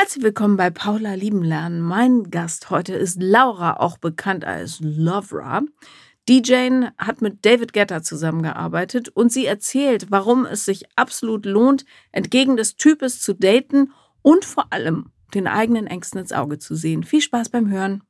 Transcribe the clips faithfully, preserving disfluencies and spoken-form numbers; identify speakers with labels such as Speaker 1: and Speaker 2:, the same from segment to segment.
Speaker 1: Herzlich willkommen bei Paula Lieben Lernen. Mein Gast heute ist Laura, auch bekannt als Lovra. D J hat mit David Guetta zusammengearbeitet und sie erzählt, warum es sich absolut lohnt, entgegen des Types zu daten und vor allem den eigenen Ängsten ins Auge zu sehen. Viel Spaß beim Hören.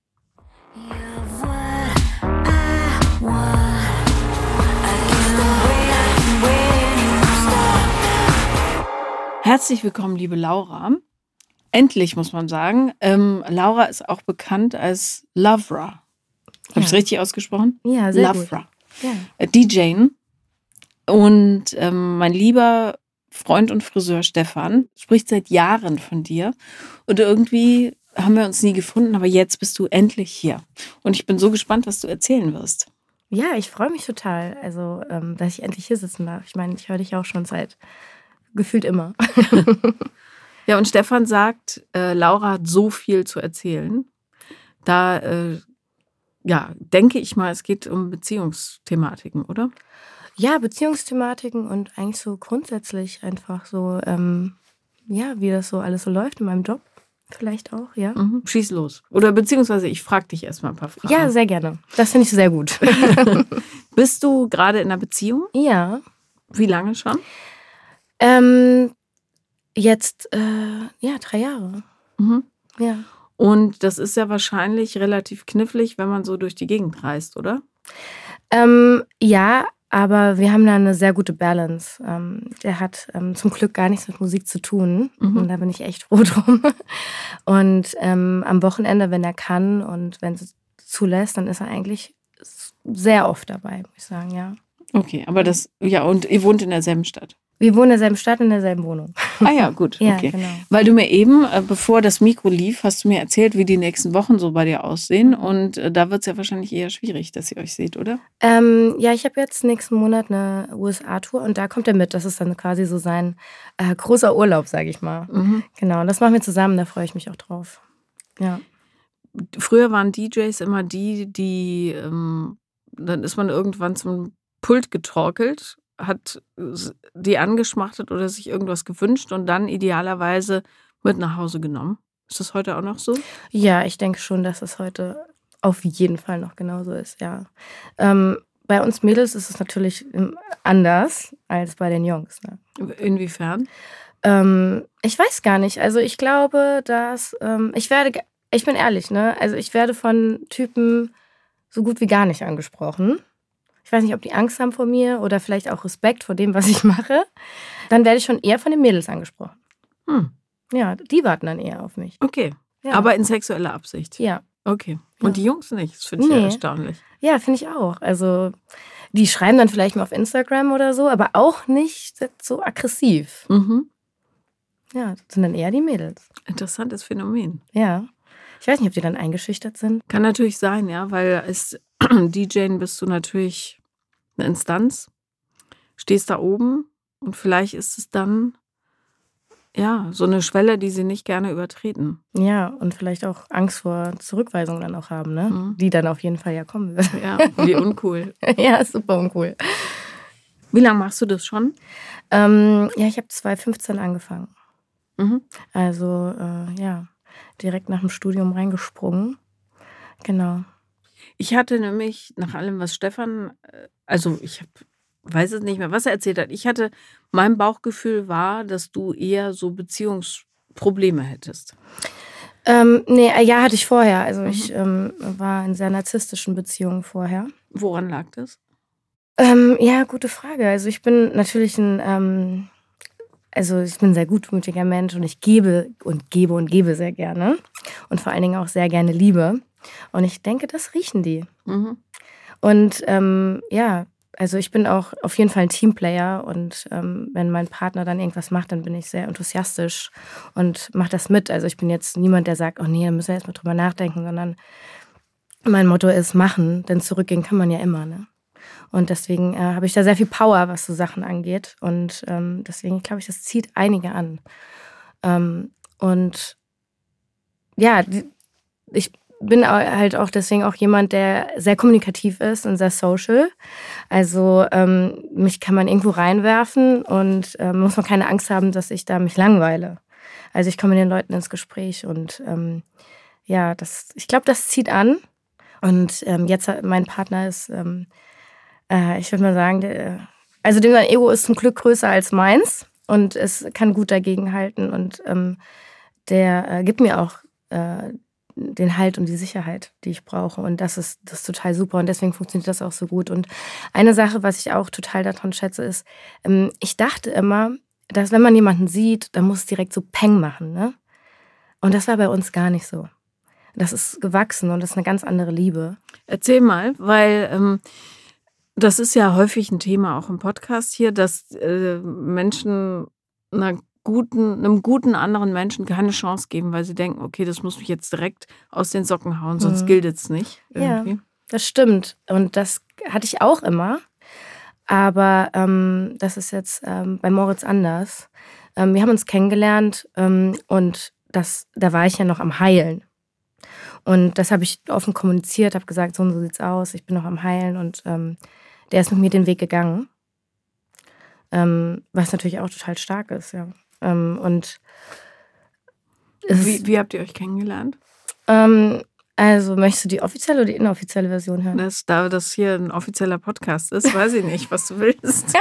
Speaker 1: Herzlich willkommen, liebe Laura. Endlich, muss man sagen. Ähm, Laura ist auch bekannt als Lovra. Habe ich es
Speaker 2: Ja.
Speaker 1: richtig ausgesprochen?
Speaker 2: Ja, sehr gut.
Speaker 1: Lovra.
Speaker 2: Ja.
Speaker 1: Äh, D J. Und ähm, mein lieber Freund und Friseur Stefan spricht seit Jahren von dir. Und irgendwie haben wir uns nie gefunden, aber jetzt bist du endlich hier. Und ich bin so gespannt, was du erzählen wirst.
Speaker 2: Ja, ich freue mich total, also, ähm, dass ich endlich hier sitzen darf. Ich meine, ich höre dich auch schon seit gefühlt immer.
Speaker 1: Ja, und Stefan sagt, äh, Laura hat so viel zu erzählen. Da, äh, ja, denke ich mal, es geht um Beziehungsthematiken, oder?
Speaker 2: Ja, Beziehungsthematiken und eigentlich so grundsätzlich einfach so, ähm, ja, wie das so alles so läuft in meinem Job. Vielleicht auch, ja.
Speaker 1: Mhm. Schieß los. Oder beziehungsweise ich frage dich erstmal ein paar Fragen.
Speaker 2: Ja, sehr gerne. Das finde ich sehr gut.
Speaker 1: Bist du gerade in einer Beziehung?
Speaker 2: Ja.
Speaker 1: Wie lange schon?
Speaker 2: Ähm, jetzt, äh, ja, drei Jahre.
Speaker 1: Mhm.
Speaker 2: Ja.
Speaker 1: Und das ist ja wahrscheinlich relativ knifflig, wenn man so durch die Gegend reist, oder?
Speaker 2: Ähm, ja, aber wir haben da eine sehr gute Balance. Ähm, der hat ähm, zum Glück gar nichts mit Musik zu tun.
Speaker 1: Mhm.
Speaker 2: Und da bin ich echt froh drum. Und ähm, am Wochenende, wenn er kann und wenn es zulässt, dann ist er eigentlich sehr oft dabei, muss ich sagen, ja.
Speaker 1: Okay, aber das, ja, und ihr wohnt in derselben Stadt.
Speaker 2: Wir wohnen in derselben Stadt, in derselben Wohnung.
Speaker 1: Ah ja, gut,
Speaker 2: Ja,
Speaker 1: okay.
Speaker 2: genau.
Speaker 1: Weil du mir eben, äh, bevor das Mikro lief, hast du mir erzählt, wie die nächsten Wochen so bei dir aussehen. Und äh, da wird es ja wahrscheinlich eher schwierig, dass ihr euch seht, oder?
Speaker 2: Ähm, ja, ich habe jetzt nächsten Monat eine U S A-Tour und da kommt er mit. Das ist dann quasi so sein äh, großer Urlaub, sage ich mal.
Speaker 1: Mhm.
Speaker 2: Genau, und das machen wir zusammen, da freue ich mich auch drauf. Ja.
Speaker 1: Früher waren D Js immer die, die, ähm, dann ist man irgendwann zum Pult getorkelt, hat s- die angeschmachtet oder sich irgendwas gewünscht und dann idealerweise mit nach Hause genommen. Ist das heute auch noch so?
Speaker 2: Ja, ich denke schon, dass es heute auf jeden Fall noch genauso ist, ja. Ähm, bei uns Mädels ist es natürlich ähm, anders als bei den Jungs. Ne?
Speaker 1: Inwiefern?
Speaker 2: Ähm, ich weiß gar nicht. Also ich glaube, dass ähm, ich werde, ge- ich bin ehrlich, ne? Also ich werde von Typen so gut wie gar nicht angesprochen. Ich weiß nicht, ob die Angst haben vor mir oder vielleicht auch Respekt vor dem, was ich mache. Dann werde ich schon eher von den Mädels angesprochen.
Speaker 1: Hm.
Speaker 2: Ja, die warten dann eher auf mich.
Speaker 1: Okay.
Speaker 2: Ja.
Speaker 1: Aber in sexueller Absicht.
Speaker 2: Ja.
Speaker 1: Okay. Und
Speaker 2: Ja.
Speaker 1: die Jungs nicht. Das finde ich ja
Speaker 2: Nee.
Speaker 1: erstaunlich.
Speaker 2: Ja, finde ich auch. Also, die schreiben dann vielleicht mal auf Instagram oder so, aber auch nicht so aggressiv.
Speaker 1: Mhm.
Speaker 2: Ja, das sind dann eher die Mädels.
Speaker 1: Interessantes Phänomen.
Speaker 2: Ja. Ich weiß nicht, ob die dann eingeschüchtert sind.
Speaker 1: Kann natürlich sein, ja, weil als D J bist du natürlich eine Instanz, stehst da oben und vielleicht ist es dann, ja, so eine Schwelle, die sie nicht gerne übertreten.
Speaker 2: Ja, und vielleicht auch Angst vor Zurückweisung dann auch haben, ne?
Speaker 1: Mhm.
Speaker 2: Die dann auf jeden Fall ja kommen wird.
Speaker 1: Ja, wie uncool.
Speaker 2: Ja, super uncool.
Speaker 1: Wie lange machst du das schon?
Speaker 2: Ähm, ja, ich habe zwanzig fünfzehn angefangen.
Speaker 1: Mhm.
Speaker 2: Also, äh, ja, direkt nach dem Studium reingesprungen. Genau.
Speaker 1: Ich hatte nämlich nach allem, was Stefan, äh, also ich hab, weiß es nicht mehr, was er erzählt hat. Ich hatte, mein Bauchgefühl war, dass du eher so Beziehungsprobleme hättest.
Speaker 2: Ähm, nee, äh, ja, hatte ich vorher. Also
Speaker 1: Mhm.
Speaker 2: ich ähm, war in sehr narzisstischen Beziehungen vorher.
Speaker 1: Woran lag das?
Speaker 2: Ähm, ja, gute Frage. Also ich bin natürlich ein, ähm, also ich bin ein sehr gutmütiger Mensch und ich gebe und gebe und gebe sehr gerne. Und vor allen Dingen auch sehr gerne Liebe. Und ich denke, das riechen die.
Speaker 1: Mhm.
Speaker 2: Und ähm, ja, also ich bin auch auf jeden Fall ein Teamplayer und ähm, wenn mein Partner dann irgendwas macht, dann bin ich sehr enthusiastisch und mache das mit. Also ich bin jetzt niemand, der sagt, oh nee, da müssen wir jetzt mal drüber nachdenken, sondern mein Motto ist machen, denn zurückgehen kann man ja immer, ne? Und deswegen äh, habe ich da sehr viel Power, was so Sachen angeht. Und ähm, deswegen glaube ich, das zieht einige an. Ähm, und ja, die, ich bin halt auch deswegen auch jemand, der sehr kommunikativ ist und sehr social. Also ähm, mich kann man irgendwo reinwerfen und ähm, muss man keine Angst haben, dass ich da mich langweile. Also ich komme mit den Leuten ins Gespräch und ähm, ja, das, ich glaube, das zieht an. Und ähm, jetzt, hat- mein Partner ist, ähm, äh, ich würde mal sagen, der, also dem sein Ego ist zum Glück größer als meins und es kann gut dagegenhalten und ähm, der äh, gibt mir auch äh, den Halt und die Sicherheit, die ich brauche. Und das ist, das ist total super und deswegen funktioniert das auch so gut. Und eine Sache, was ich auch total daran schätze, ist, ähm, ich dachte immer, dass wenn man jemanden sieht, dann muss es direkt so Peng machen, ne? Und das war bei uns gar nicht so. Das ist gewachsen und das ist eine ganz andere Liebe.
Speaker 1: Erzähl mal, weil ähm, das ist ja häufig ein Thema auch im Podcast hier, dass äh, Menschen einer guten, einem guten anderen Menschen keine Chance geben, weil sie denken, okay, das muss mich jetzt direkt aus den Socken hauen, sonst
Speaker 2: Mhm.
Speaker 1: gilt es nicht
Speaker 2: Ja,
Speaker 1: irgendwie.
Speaker 2: das stimmt. Und das hatte ich auch immer. Aber ähm, das ist jetzt ähm, bei Moritz anders. Ähm, wir haben uns kennengelernt ähm, und das, da war ich ja noch am Heilen. Und das habe ich offen kommuniziert, habe gesagt, so und so sieht's aus, ich bin noch am Heilen. Und ähm, der ist mit mir den Weg gegangen. Ähm, was natürlich auch total stark ist, ja. Ähm, und es
Speaker 1: Wie,
Speaker 2: ist,
Speaker 1: wie habt ihr euch kennengelernt?
Speaker 2: ähm, also möchtest du die offizielle oder die inoffizielle Version hören?
Speaker 1: Das, da das hier ein offizieller Podcast ist, weiß ich nicht, was du willst.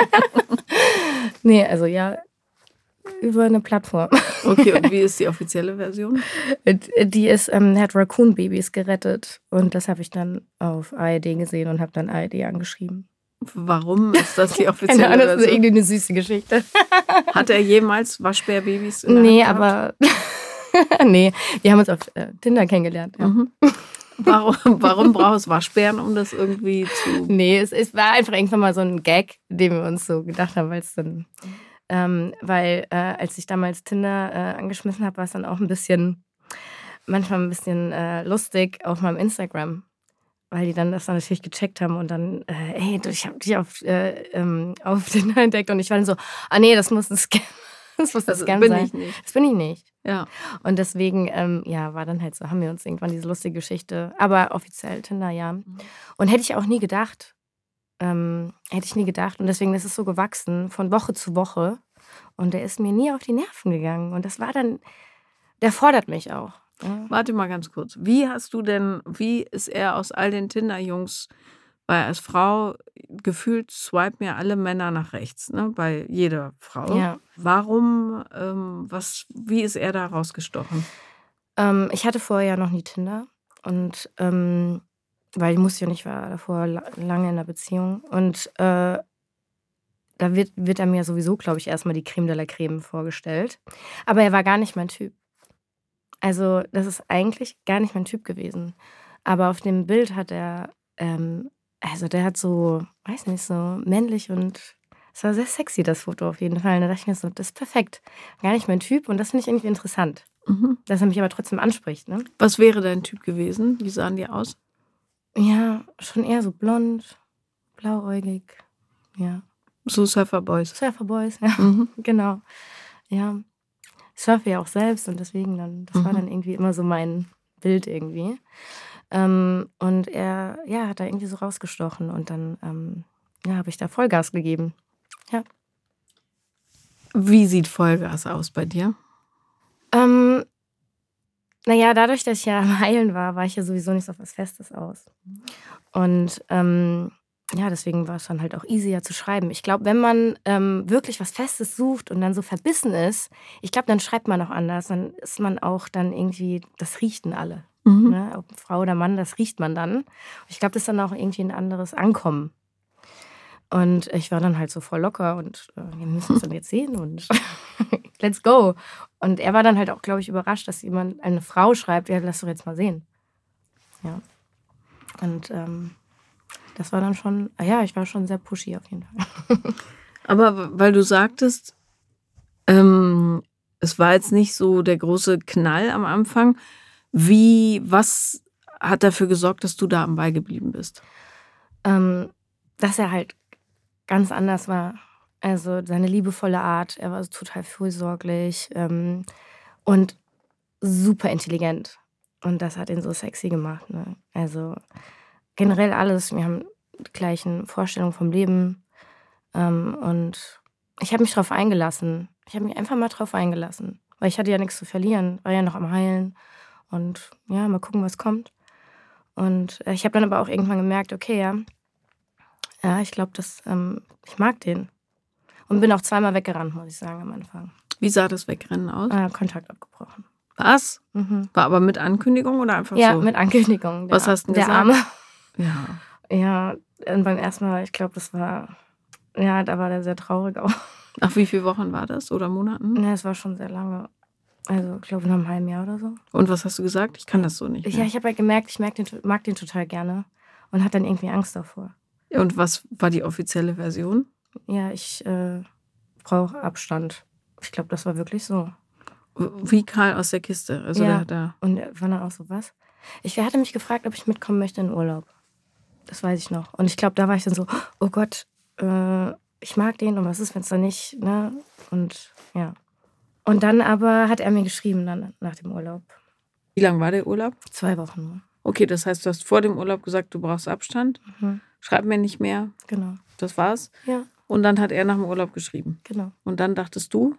Speaker 2: Nee, also ja, über eine Plattform.
Speaker 1: Okay, und wie ist die offizielle Version?
Speaker 2: Die ist, ähm, hat Raccoon-Babys gerettet. Und das habe ich dann auf A R D gesehen und habe dann A R D angeschrieben.
Speaker 1: Warum ist das die
Speaker 2: Keine
Speaker 1: offizielle
Speaker 2: Ahnung, das ist
Speaker 1: Version?
Speaker 2: irgendwie eine süße Geschichte.
Speaker 1: Hat er jemals Waschbärbabys in der
Speaker 2: Nee,
Speaker 1: Hand gehabt?
Speaker 2: aber nee, wir haben uns auf äh, Tinder kennengelernt. Ja.
Speaker 1: Mhm. Warum, warum braucht es Waschbären, um das irgendwie zu...
Speaker 2: Nee, es, es war einfach irgendwann mal so ein Gag, den wir uns so gedacht haben, weil es dann, ähm, weil äh, als ich damals Tinder äh, angeschmissen habe, war es dann auch ein bisschen, manchmal ein bisschen äh, lustig auf meinem Instagram, weil die dann das dann natürlich gecheckt haben und dann, äh, ey, du, ich habe dich auf, äh, ähm, auf Tinder entdeckt und ich war dann so, ah nee, das muss ein Scam, das muss ein
Speaker 1: Das
Speaker 2: Scam
Speaker 1: bin
Speaker 2: sein.
Speaker 1: ich nicht.
Speaker 2: Das bin ich nicht.
Speaker 1: Ja.
Speaker 2: Und deswegen, ähm, ja, war dann halt so, haben wir uns irgendwann diese lustige Geschichte, aber offiziell Tinder, ja. Und hätte ich auch nie gedacht, ähm, hätte ich nie gedacht. Und deswegen ist es so gewachsen, von Woche zu Woche. Und der ist mir nie auf die Nerven gegangen. Und das war dann, der fordert mich auch. Ja.
Speaker 1: Warte mal ganz kurz. Wie hast du denn, wie ist er aus all den Tinder-Jungs, weil als Frau gefühlt swipen ja alle Männer nach rechts, ne? Bei jeder Frau.
Speaker 2: Ja.
Speaker 1: Warum, ähm, was, wie ist er da rausgestochen?
Speaker 2: Ähm, ich hatte vorher ja noch nie Tinder. Und ähm, weil ich musste ja nicht, ich war davor la- lange in einer Beziehung. Und äh, da wird, wird er mir sowieso, glaube ich, erstmal die Creme de la Creme vorgestellt. Aber er war gar nicht mein Typ. Also, das ist eigentlich gar nicht mein Typ gewesen. Aber auf dem Bild hat er, ähm, also der hat so, weiß nicht, so männlich und es war sehr sexy, das Foto auf jeden Fall. Und da dachte ich mir so, das ist perfekt. Gar nicht mein Typ und das finde ich irgendwie interessant.
Speaker 1: Mhm.
Speaker 2: Dass er mich aber trotzdem anspricht, ne?
Speaker 1: Was wäre dein Typ gewesen? Wie sahen die aus?
Speaker 2: Ja, schon eher so blond, blauäugig, ja.
Speaker 1: So Surferboys.
Speaker 2: Surferboys, ja,
Speaker 1: Mhm.
Speaker 2: genau. Ja, ich surfe ja auch selbst und deswegen dann, das war
Speaker 1: Mhm.
Speaker 2: dann irgendwie immer so mein Bild irgendwie. Ähm, und er, ja, hat da irgendwie so rausgestochen und dann, ähm, ja, habe ich da Vollgas gegeben. Ja.
Speaker 1: Wie sieht Vollgas aus bei dir?
Speaker 2: Ähm, naja, dadurch, dass ich ja am Heilen war, war ich ja sowieso nicht so auf was Festes aus. Und ähm, ja, deswegen war es dann halt auch easier zu schreiben. Ich glaube, wenn man ähm, wirklich was Festes sucht und dann so verbissen ist, ich glaube, dann schreibt man auch anders. Dann ist man auch dann irgendwie, das riechen alle.
Speaker 1: Mhm.
Speaker 2: Ne? Ob Frau oder Mann, das riecht man dann. Ich glaube, das ist dann auch irgendwie ein anderes Ankommen. Und ich war dann halt so voll locker und äh, wir müssen uns dann jetzt sehen und let's go. Und er war dann halt auch, glaube ich, überrascht, dass jemand, eine Frau schreibt, ja, lass doch jetzt mal sehen. Ja. Und ähm, das war dann schon, ja, ich war schon sehr pushy auf jeden Fall.
Speaker 1: Aber weil du sagtest, ähm, es war jetzt nicht so der große Knall am Anfang. Wie, was hat dafür gesorgt, dass du da am Ball geblieben bist?
Speaker 2: Ähm, dass er halt ganz anders war. Also seine liebevolle Art, er war total fürsorglich ähm, und super intelligent. Und das hat ihn so sexy gemacht. Ne? Also generell alles. Wir haben die gleichen Vorstellungen vom Leben. Ähm, und ich habe mich drauf eingelassen. Ich habe mich einfach mal drauf eingelassen. Weil ich hatte ja nichts zu verlieren, war ja noch am Heilen. Und ja, mal gucken, was kommt. Und äh, ich habe dann aber auch irgendwann gemerkt, okay, ja, ja, ich glaube, dass ähm, ich mag den. Und bin auch zweimal weggerannt, muss ich sagen, am Anfang.
Speaker 1: Wie sah das Wegrennen aus?
Speaker 2: Äh, Kontakt abgebrochen.
Speaker 1: Was?
Speaker 2: Mhm.
Speaker 1: War aber mit Ankündigung oder einfach
Speaker 2: Ja,
Speaker 1: so?
Speaker 2: mit Ankündigung. Der,
Speaker 1: Was hast du denn
Speaker 2: der
Speaker 1: gesagt?
Speaker 2: Arme.
Speaker 1: Ja.
Speaker 2: Ja, und beim ersten Mal, ich glaube, das war, ja, da war der sehr traurig auch.
Speaker 1: Nach wie viele Wochen war das oder Monaten?
Speaker 2: Ja, es war schon sehr lange. Also, ich glaube, nach einem halben Jahr oder so.
Speaker 1: Und was hast du gesagt? Ich kann das so nicht mehr.
Speaker 2: Ja, ich habe halt gemerkt, ich mag den, mag den total gerne und hatte dann irgendwie Angst davor.
Speaker 1: Und was war die offizielle Version?
Speaker 2: Ja, ich äh, brauche Abstand. Ich glaube, das war wirklich so.
Speaker 1: Wie Karl aus der Kiste. Also
Speaker 2: Ja,
Speaker 1: der, der
Speaker 2: und er war dann auch so, was? Ich er hatte mich gefragt, ob ich mitkommen möchte in den Urlaub. Das weiß ich noch. Und ich glaube, da war ich dann so, oh Gott, äh, ich mag den und was ist, wenn es dann nicht, ne? Und ja. Und dann aber hat er mir geschrieben, dann nach dem Urlaub.
Speaker 1: Wie lang war der Urlaub?
Speaker 2: Zwei Wochen nur.
Speaker 1: Okay, das heißt, du hast vor dem Urlaub gesagt, du brauchst Abstand.
Speaker 2: Mhm.
Speaker 1: Schreib mir nicht mehr.
Speaker 2: Genau.
Speaker 1: Das war's.
Speaker 2: Ja,
Speaker 1: Und dann hat er nach dem Urlaub geschrieben.
Speaker 2: genau.
Speaker 1: Und dann dachtest du,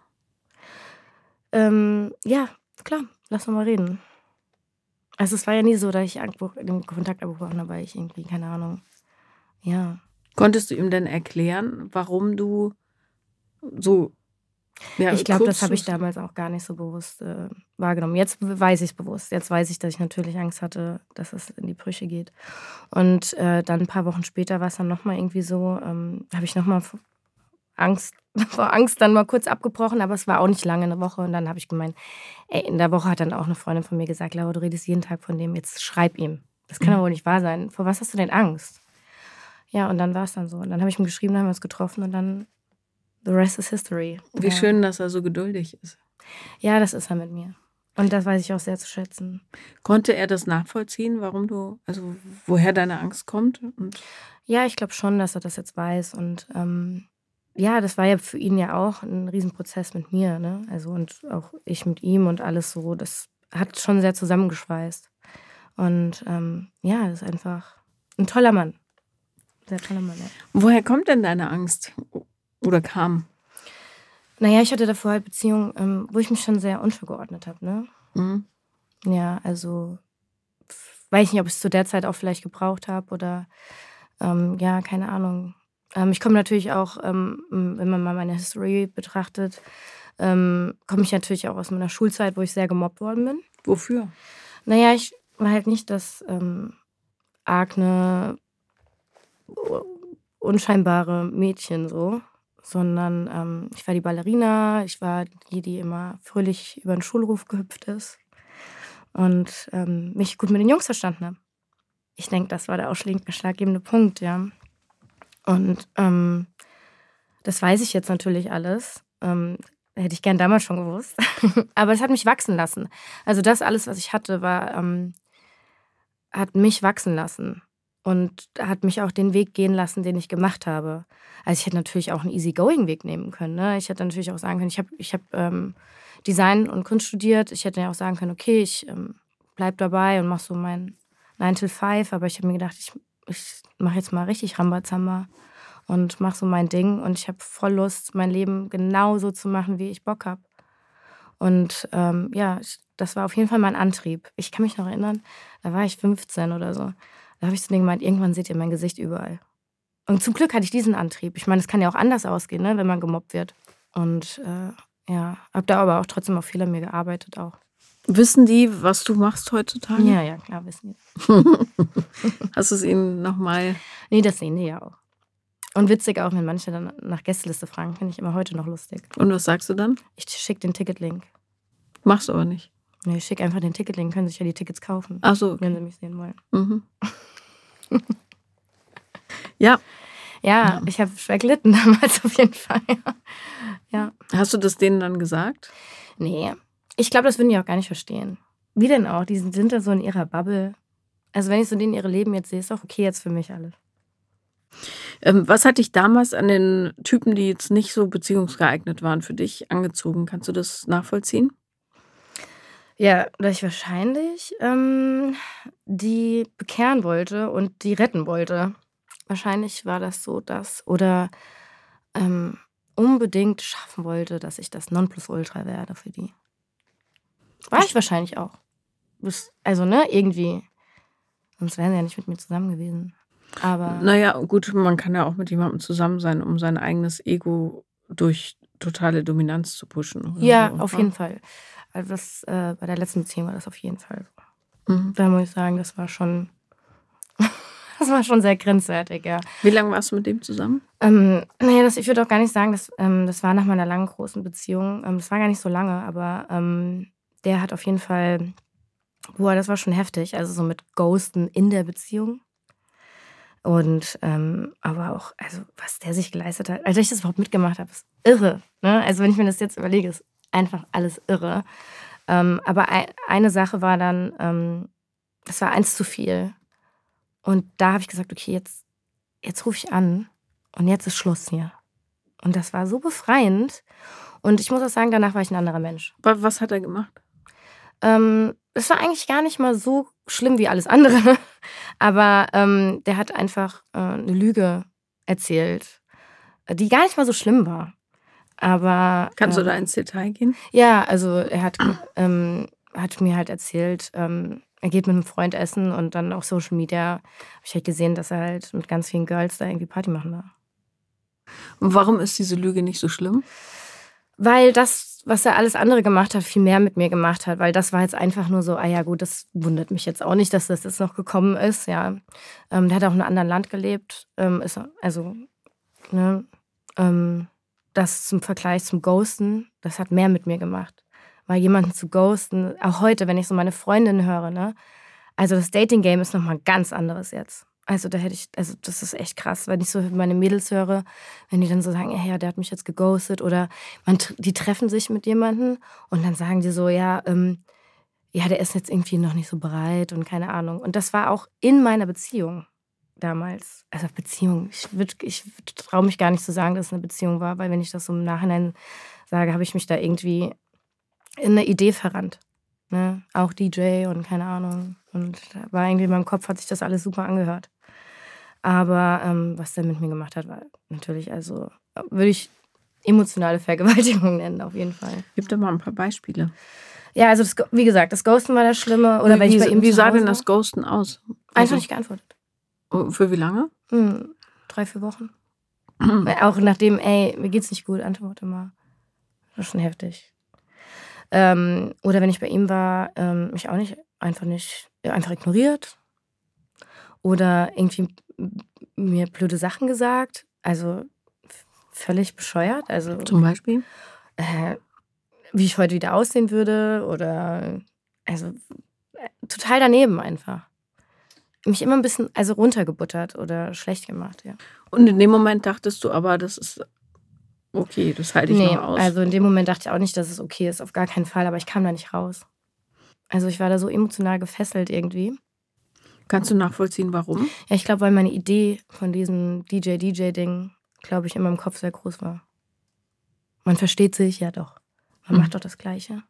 Speaker 2: Ähm, ja, klar, lass uns mal reden. Also es war ja nie so, dass ich Abbruch, den Kontakt abgebrochen habe, weil ich irgendwie, keine Ahnung, ja.
Speaker 1: konntest du ihm denn erklären, warum du so ja,
Speaker 2: Ich glaube, das habe ich
Speaker 1: kurzschluss-
Speaker 2: damals auch gar nicht so bewusst äh, wahrgenommen. Jetzt weiß ich es bewusst. Jetzt weiß ich, dass ich natürlich Angst hatte, dass es in die Brüche geht. Und äh, dann ein paar Wochen später war es dann nochmal irgendwie so, ähm, habe ich nochmal Angst, vor Angst dann mal kurz abgebrochen, aber es war auch nicht lange, eine Woche. Und dann habe ich gemeint, ey, in der Woche hat dann auch eine Freundin von mir gesagt, Laura, du redest jeden Tag von dem, jetzt schreib ihm. Das kann doch wohl nicht wahr sein. Vor was hast du denn Angst? Ja, und dann war es dann so. Und dann habe ich ihm geschrieben, dann haben wir uns getroffen und dann the rest is history.
Speaker 1: Wie
Speaker 2: ja.
Speaker 1: schön, dass er so geduldig ist.
Speaker 2: Ja, das ist er mit mir. Und das weiß ich auch sehr zu schätzen.
Speaker 1: Konnte er das nachvollziehen, warum du, also woher deine Angst kommt? Und
Speaker 2: Ja, ich glaube schon, dass er das jetzt weiß. Und ähm, ja, das war ja für ihn ja auch ein Riesenprozess mit mir. Ne? Also und auch ich mit ihm und alles so. Das hat schon sehr zusammengeschweißt. Und ähm, ja, das ist einfach ein toller Mann. Sehr toller Mann, ja.
Speaker 1: woher kommt denn deine Angst? Oder kam?
Speaker 2: Naja, ich hatte davor halt Beziehungen, ähm, wo ich mich schon sehr untergeordnet habe. Ne?
Speaker 1: Mhm.
Speaker 2: Ja, also f- weiß ich nicht, ob ich es zu der Zeit auch vielleicht gebraucht habe oder ähm, ja, keine Ahnung. Ähm, ich komme natürlich auch, ähm, m- wenn man mal meine History betrachtet, ähm, komme ich natürlich auch aus meiner Schulzeit, wo ich sehr gemobbt worden bin.
Speaker 1: Wofür?
Speaker 2: Naja, ich war halt nicht das ähm, arg eine u- unscheinbare Mädchen so, sondern ähm, ich war die Ballerina, ich war die, die immer fröhlich über den Schulhof gehüpft ist und ähm, mich gut mit den Jungs verstanden habe. Ich denke, das war der ausschlaggebende Punkt, ja. Und ähm, das weiß ich jetzt natürlich alles. Ähm, hätte ich gern damals schon gewusst. Aber es hat mich wachsen lassen. Also das alles, was ich hatte, war, ähm, hat mich wachsen lassen. Und hat mich auch den Weg gehen lassen, den ich gemacht habe. Also ich hätte natürlich auch einen Easy-Going-Weg nehmen können. Ne? Ich hätte natürlich auch sagen können, ich habe ich hab, ähm, Design und Kunst studiert. Ich hätte ja auch sagen können, okay, ich ähm, bleib dabei und mache so mein nine to five. Aber ich habe mir gedacht, ich, ich mache jetzt mal richtig Rambazamba und mache so mein Ding. Und ich habe voll Lust, mein Leben genauso zu machen, wie ich Bock habe. Und ähm, ja, ich, das war auf jeden Fall mein Antrieb. Ich kann mich noch erinnern, da war ich fünfzehn oder so. Da habe ich zu denen gemeint, irgendwann seht ihr mein Gesicht überall. Und zum Glück hatte ich diesen Antrieb. Ich meine, es kann ja auch anders ausgehen, ne, wenn man gemobbt wird. Und äh, ja, habe da aber auch trotzdem auf viel an mir gearbeitet auch.
Speaker 1: Wissen die, was du machst heutzutage?
Speaker 2: Ja, ja, klar, wissen die.
Speaker 1: Hast du es ihnen nochmal?
Speaker 2: Nee, das sehen die ja auch. Und witzig auch, wenn manche dann nach Gästeliste fragen, finde ich immer heute noch lustig.
Speaker 1: Und was sagst du dann?
Speaker 2: Ich schicke den Ticketlink.
Speaker 1: Machst du aber nicht.
Speaker 2: Nee, ich schicke einfach den Ticketlink, können sich ja die Tickets kaufen,
Speaker 1: Ach so, okay.
Speaker 2: wenn sie mich sehen wollen.
Speaker 1: Mhm. Ja.
Speaker 2: Ja, ich habe schwer gelitten damals auf jeden Fall. Ja.
Speaker 1: Hast du das denen dann gesagt?
Speaker 2: Nee, ich glaube, das würden die auch gar nicht verstehen. Wie denn auch? Die sind da so in ihrer Bubble. Also wenn ich so denen ihre Leben jetzt sehe, ist auch okay jetzt für mich alles.
Speaker 1: Ähm, was hat dich damals an den Typen, die jetzt nicht so beziehungsgeeignet waren für dich, angezogen? Kannst du das nachvollziehen?
Speaker 2: Ja, dass ich wahrscheinlich ähm, die bekehren wollte und die retten wollte. Wahrscheinlich war das so das. Oder ähm, unbedingt schaffen wollte, dass ich das Nonplusultra werde für die. War ich wahrscheinlich auch. Also, ne, irgendwie. Sonst wären sie ja nicht mit mir zusammen gewesen. Aber.
Speaker 1: Naja, gut, man kann ja auch mit jemandem zusammen sein, um sein eigenes Ego durch totale Dominanz zu pushen. Oder
Speaker 2: Ja,
Speaker 1: so,
Speaker 2: auf
Speaker 1: ne?
Speaker 2: jeden Fall. Also das, äh, bei der letzten Beziehung war das auf jeden Fall so.
Speaker 1: Mhm.
Speaker 2: Da muss ich sagen, das war schon, das war schon sehr grenzwertig, ja.
Speaker 1: Wie lange warst du mit dem zusammen?
Speaker 2: Ähm, naja, das, ich würde auch gar nicht sagen, das, ähm, das war nach meiner langen, großen Beziehung. Ähm, das war gar nicht so lange, aber ähm, der hat auf jeden Fall, boah, das war schon heftig. Also so mit Ghosten in der Beziehung. Und ähm, aber auch, also was der sich geleistet hat, als ich das überhaupt mitgemacht habe, ist irre. Ne? Also wenn ich mir das jetzt überlege, ist einfach alles irre. Ähm, aber ein, eine Sache war dann, ähm, das war eins zu viel. Und da habe ich gesagt, okay, jetzt, jetzt rufe ich an und jetzt ist Schluss hier. Und das war so befreiend. Und ich muss auch sagen, danach war ich ein anderer Mensch.
Speaker 1: Wa- Was hat er gemacht?
Speaker 2: Ähm, es war eigentlich gar nicht mal so schlimm wie alles andere. Aber ähm, der hat einfach äh, eine Lüge erzählt, die gar nicht mal so schlimm war. Aber
Speaker 1: Kannst du
Speaker 2: ähm,
Speaker 1: da ins Detail gehen?
Speaker 2: ja, also er hat, ähm, hat mir halt erzählt, ähm, er geht mit einem Freund essen und dann auf Social Media habe ich halt gesehen, dass er halt mit ganz vielen Girls da irgendwie Party machen war.
Speaker 1: Und warum ist diese Lüge nicht so schlimm?
Speaker 2: Weil das, was er alles andere gemacht hat, viel mehr mit mir gemacht hat. Weil das war jetzt einfach nur so, ah ja gut, das wundert mich jetzt auch nicht, dass das jetzt noch gekommen ist. Ja, ähm, der hat auch in einem anderen Land gelebt. Ähm, ist, also, ne, ähm, das zum Vergleich zum Ghosten, das hat mehr mit mir gemacht. Weil jemanden zu ghosten, auch heute, wenn ich so meine Freundin höre, ne, also das Dating-Game ist nochmal ganz anderes jetzt. Also da hätte ich, also das ist echt krass, wenn ich so meine Mädels höre, wenn die dann so sagen, ey, ja, der hat mich jetzt geghostet oder man, die treffen sich mit jemandem und dann sagen die so, ja, ähm, ja, der ist jetzt irgendwie noch nicht so bereit und keine Ahnung. Und das war auch in meiner Beziehung damals. Also Beziehung, ich, würd, ich traue mich gar nicht zu sagen, dass es eine Beziehung war, weil wenn ich das so im Nachhinein sage, habe ich mich da irgendwie in eine Idee verrannt. Ne? Auch D J und keine Ahnung. Und da war irgendwie in meinem Kopf, hat sich das alles super angehört. Aber ähm, was der mit mir gemacht hat, war natürlich, also würde ich emotionale Vergewaltigung nennen, auf jeden Fall.
Speaker 1: Gib doch mal ein paar Beispiele.
Speaker 2: Ja, also das, wie gesagt, das Ghosten war das Schlimme. Oder
Speaker 1: wie
Speaker 2: wenn ich bei ihm
Speaker 1: wie
Speaker 2: zu
Speaker 1: sah
Speaker 2: Hause
Speaker 1: denn
Speaker 2: war.
Speaker 1: das Ghosten aus?
Speaker 2: Einfach
Speaker 1: Also,
Speaker 2: nicht geantwortet.
Speaker 1: für wie lange?
Speaker 2: Hm, drei, vier Wochen. Weil auch nachdem, ey, mir geht's nicht gut, antworte mal. Das war schon heftig. Ähm, oder wenn ich bei ihm war, ähm, mich auch nicht, einfach nicht, einfach ignoriert. Oder irgendwie mir blöde Sachen gesagt. Also f- völlig bescheuert. Also
Speaker 1: Zum Beispiel?
Speaker 2: äh, wie ich heute wieder aussehen würde. Oder also äh, total daneben einfach. Mich immer ein bisschen also runtergebuttert oder schlecht gemacht, ja.
Speaker 1: Und in dem Moment dachtest du aber, das ist okay, das halte ich
Speaker 2: Nee,
Speaker 1: noch aus.
Speaker 2: also in dem Moment dachte ich auch nicht, dass es okay ist, auf gar keinen Fall, aber ich kam da nicht raus. Also ich war da so emotional gefesselt irgendwie.
Speaker 1: Kannst du nachvollziehen, warum?
Speaker 2: Ja, ich glaube, weil meine Idee von diesem D J-D J-Ding, glaube ich, in meinem Kopf sehr groß war. Man versteht sich, ja doch. Man
Speaker 1: Mhm.
Speaker 2: macht doch das Gleiche.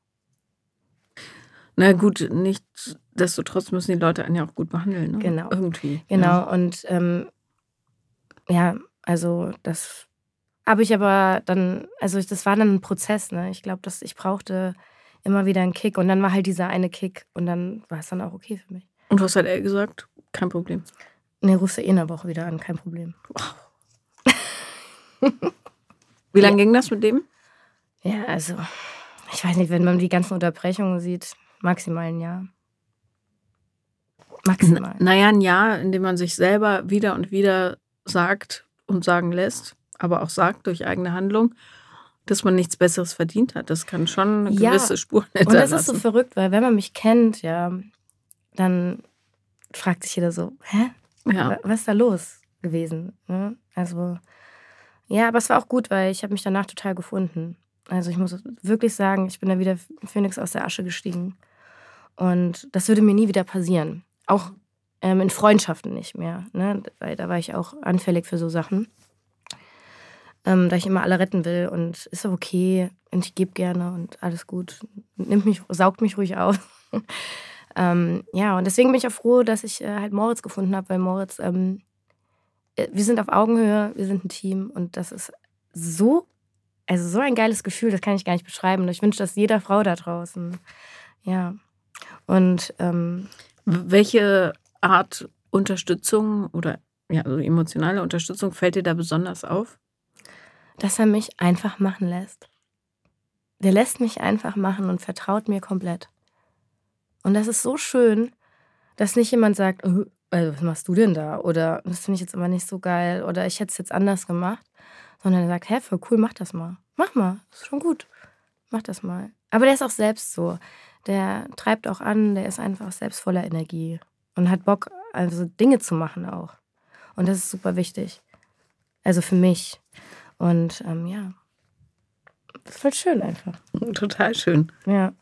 Speaker 1: Na gut, nichtsdestotrotz müssen die Leute einen ja auch gut behandeln, ne?
Speaker 2: Genau.
Speaker 1: Irgendwie.
Speaker 2: Genau,
Speaker 1: Ja.
Speaker 2: und ähm, ja, also das habe ich aber dann, also das war dann ein Prozess, ne? Ich glaube, dass ich brauchte immer wieder einen Kick und dann war halt dieser eine Kick und dann war es dann auch okay für mich.
Speaker 1: Und was hat er gesagt? Kein Problem.
Speaker 2: Nee, rufst du eh in der Woche wieder an, kein Problem.
Speaker 1: Wie lange
Speaker 2: Ja.
Speaker 1: ging das mit dem?
Speaker 2: Ja, also, ich weiß nicht, wenn man die ganzen Unterbrechungen sieht, maximal ein Jahr. Maximal.
Speaker 1: Naja, ein Jahr, in dem man sich selber wieder und wieder sagt und sagen lässt, aber auch sagt durch eigene Handlung, dass man nichts Besseres verdient hat. Das kann schon eine
Speaker 2: Ja,
Speaker 1: gewisse Spur
Speaker 2: Und das
Speaker 1: hinterlassen.
Speaker 2: ist so verrückt, weil wenn man mich kennt, ja, dann fragt sich jeder so, hä?
Speaker 1: Ja.
Speaker 2: Wa- Was ist da los gewesen? Ne? Also, ja, aber es war auch gut, weil ich habe mich danach total gefunden. Also ich muss wirklich sagen, ich bin da wieder Phönix aus der Asche gestiegen. Und das würde mir nie wieder passieren. Auch ähm, in Freundschaften nicht mehr. Ne? Weil da war ich auch anfällig für so Sachen. Ähm, da ich immer alle retten will und ist auch okay und ich gebe gerne und alles gut. Nimmt mich, saugt mich ruhig auf. ähm, ja, und deswegen bin ich auch froh, dass ich äh, halt Moritz gefunden habe, weil Moritz, ähm, äh, wir sind auf Augenhöhe, wir sind ein Team und das ist so, also so ein geiles Gefühl, das kann ich gar nicht beschreiben. Und ich wünsche das jeder Frau da draußen. Ja. Und ähm,
Speaker 1: welche Art Unterstützung oder ja, also emotionale Unterstützung fällt dir da besonders auf?
Speaker 2: Dass er mich einfach machen lässt. Der lässt mich einfach machen und vertraut mir komplett. Und das ist so schön, dass nicht jemand sagt, äh, also, was machst du denn da? Oder das finde ich jetzt aber nicht so geil oder ich hätte es jetzt anders gemacht, sondern er sagt, hä, voll cool, mach das mal. Mach mal, ist schon gut. Mach das mal. Aber der ist auch selbst so. Der treibt auch an, der ist einfach selbst voller Energie und hat Bock, also Dinge zu machen auch. Und das ist super wichtig. Also für mich. Und ähm, ja, das ist voll schön einfach.
Speaker 1: Total schön.
Speaker 2: Ja.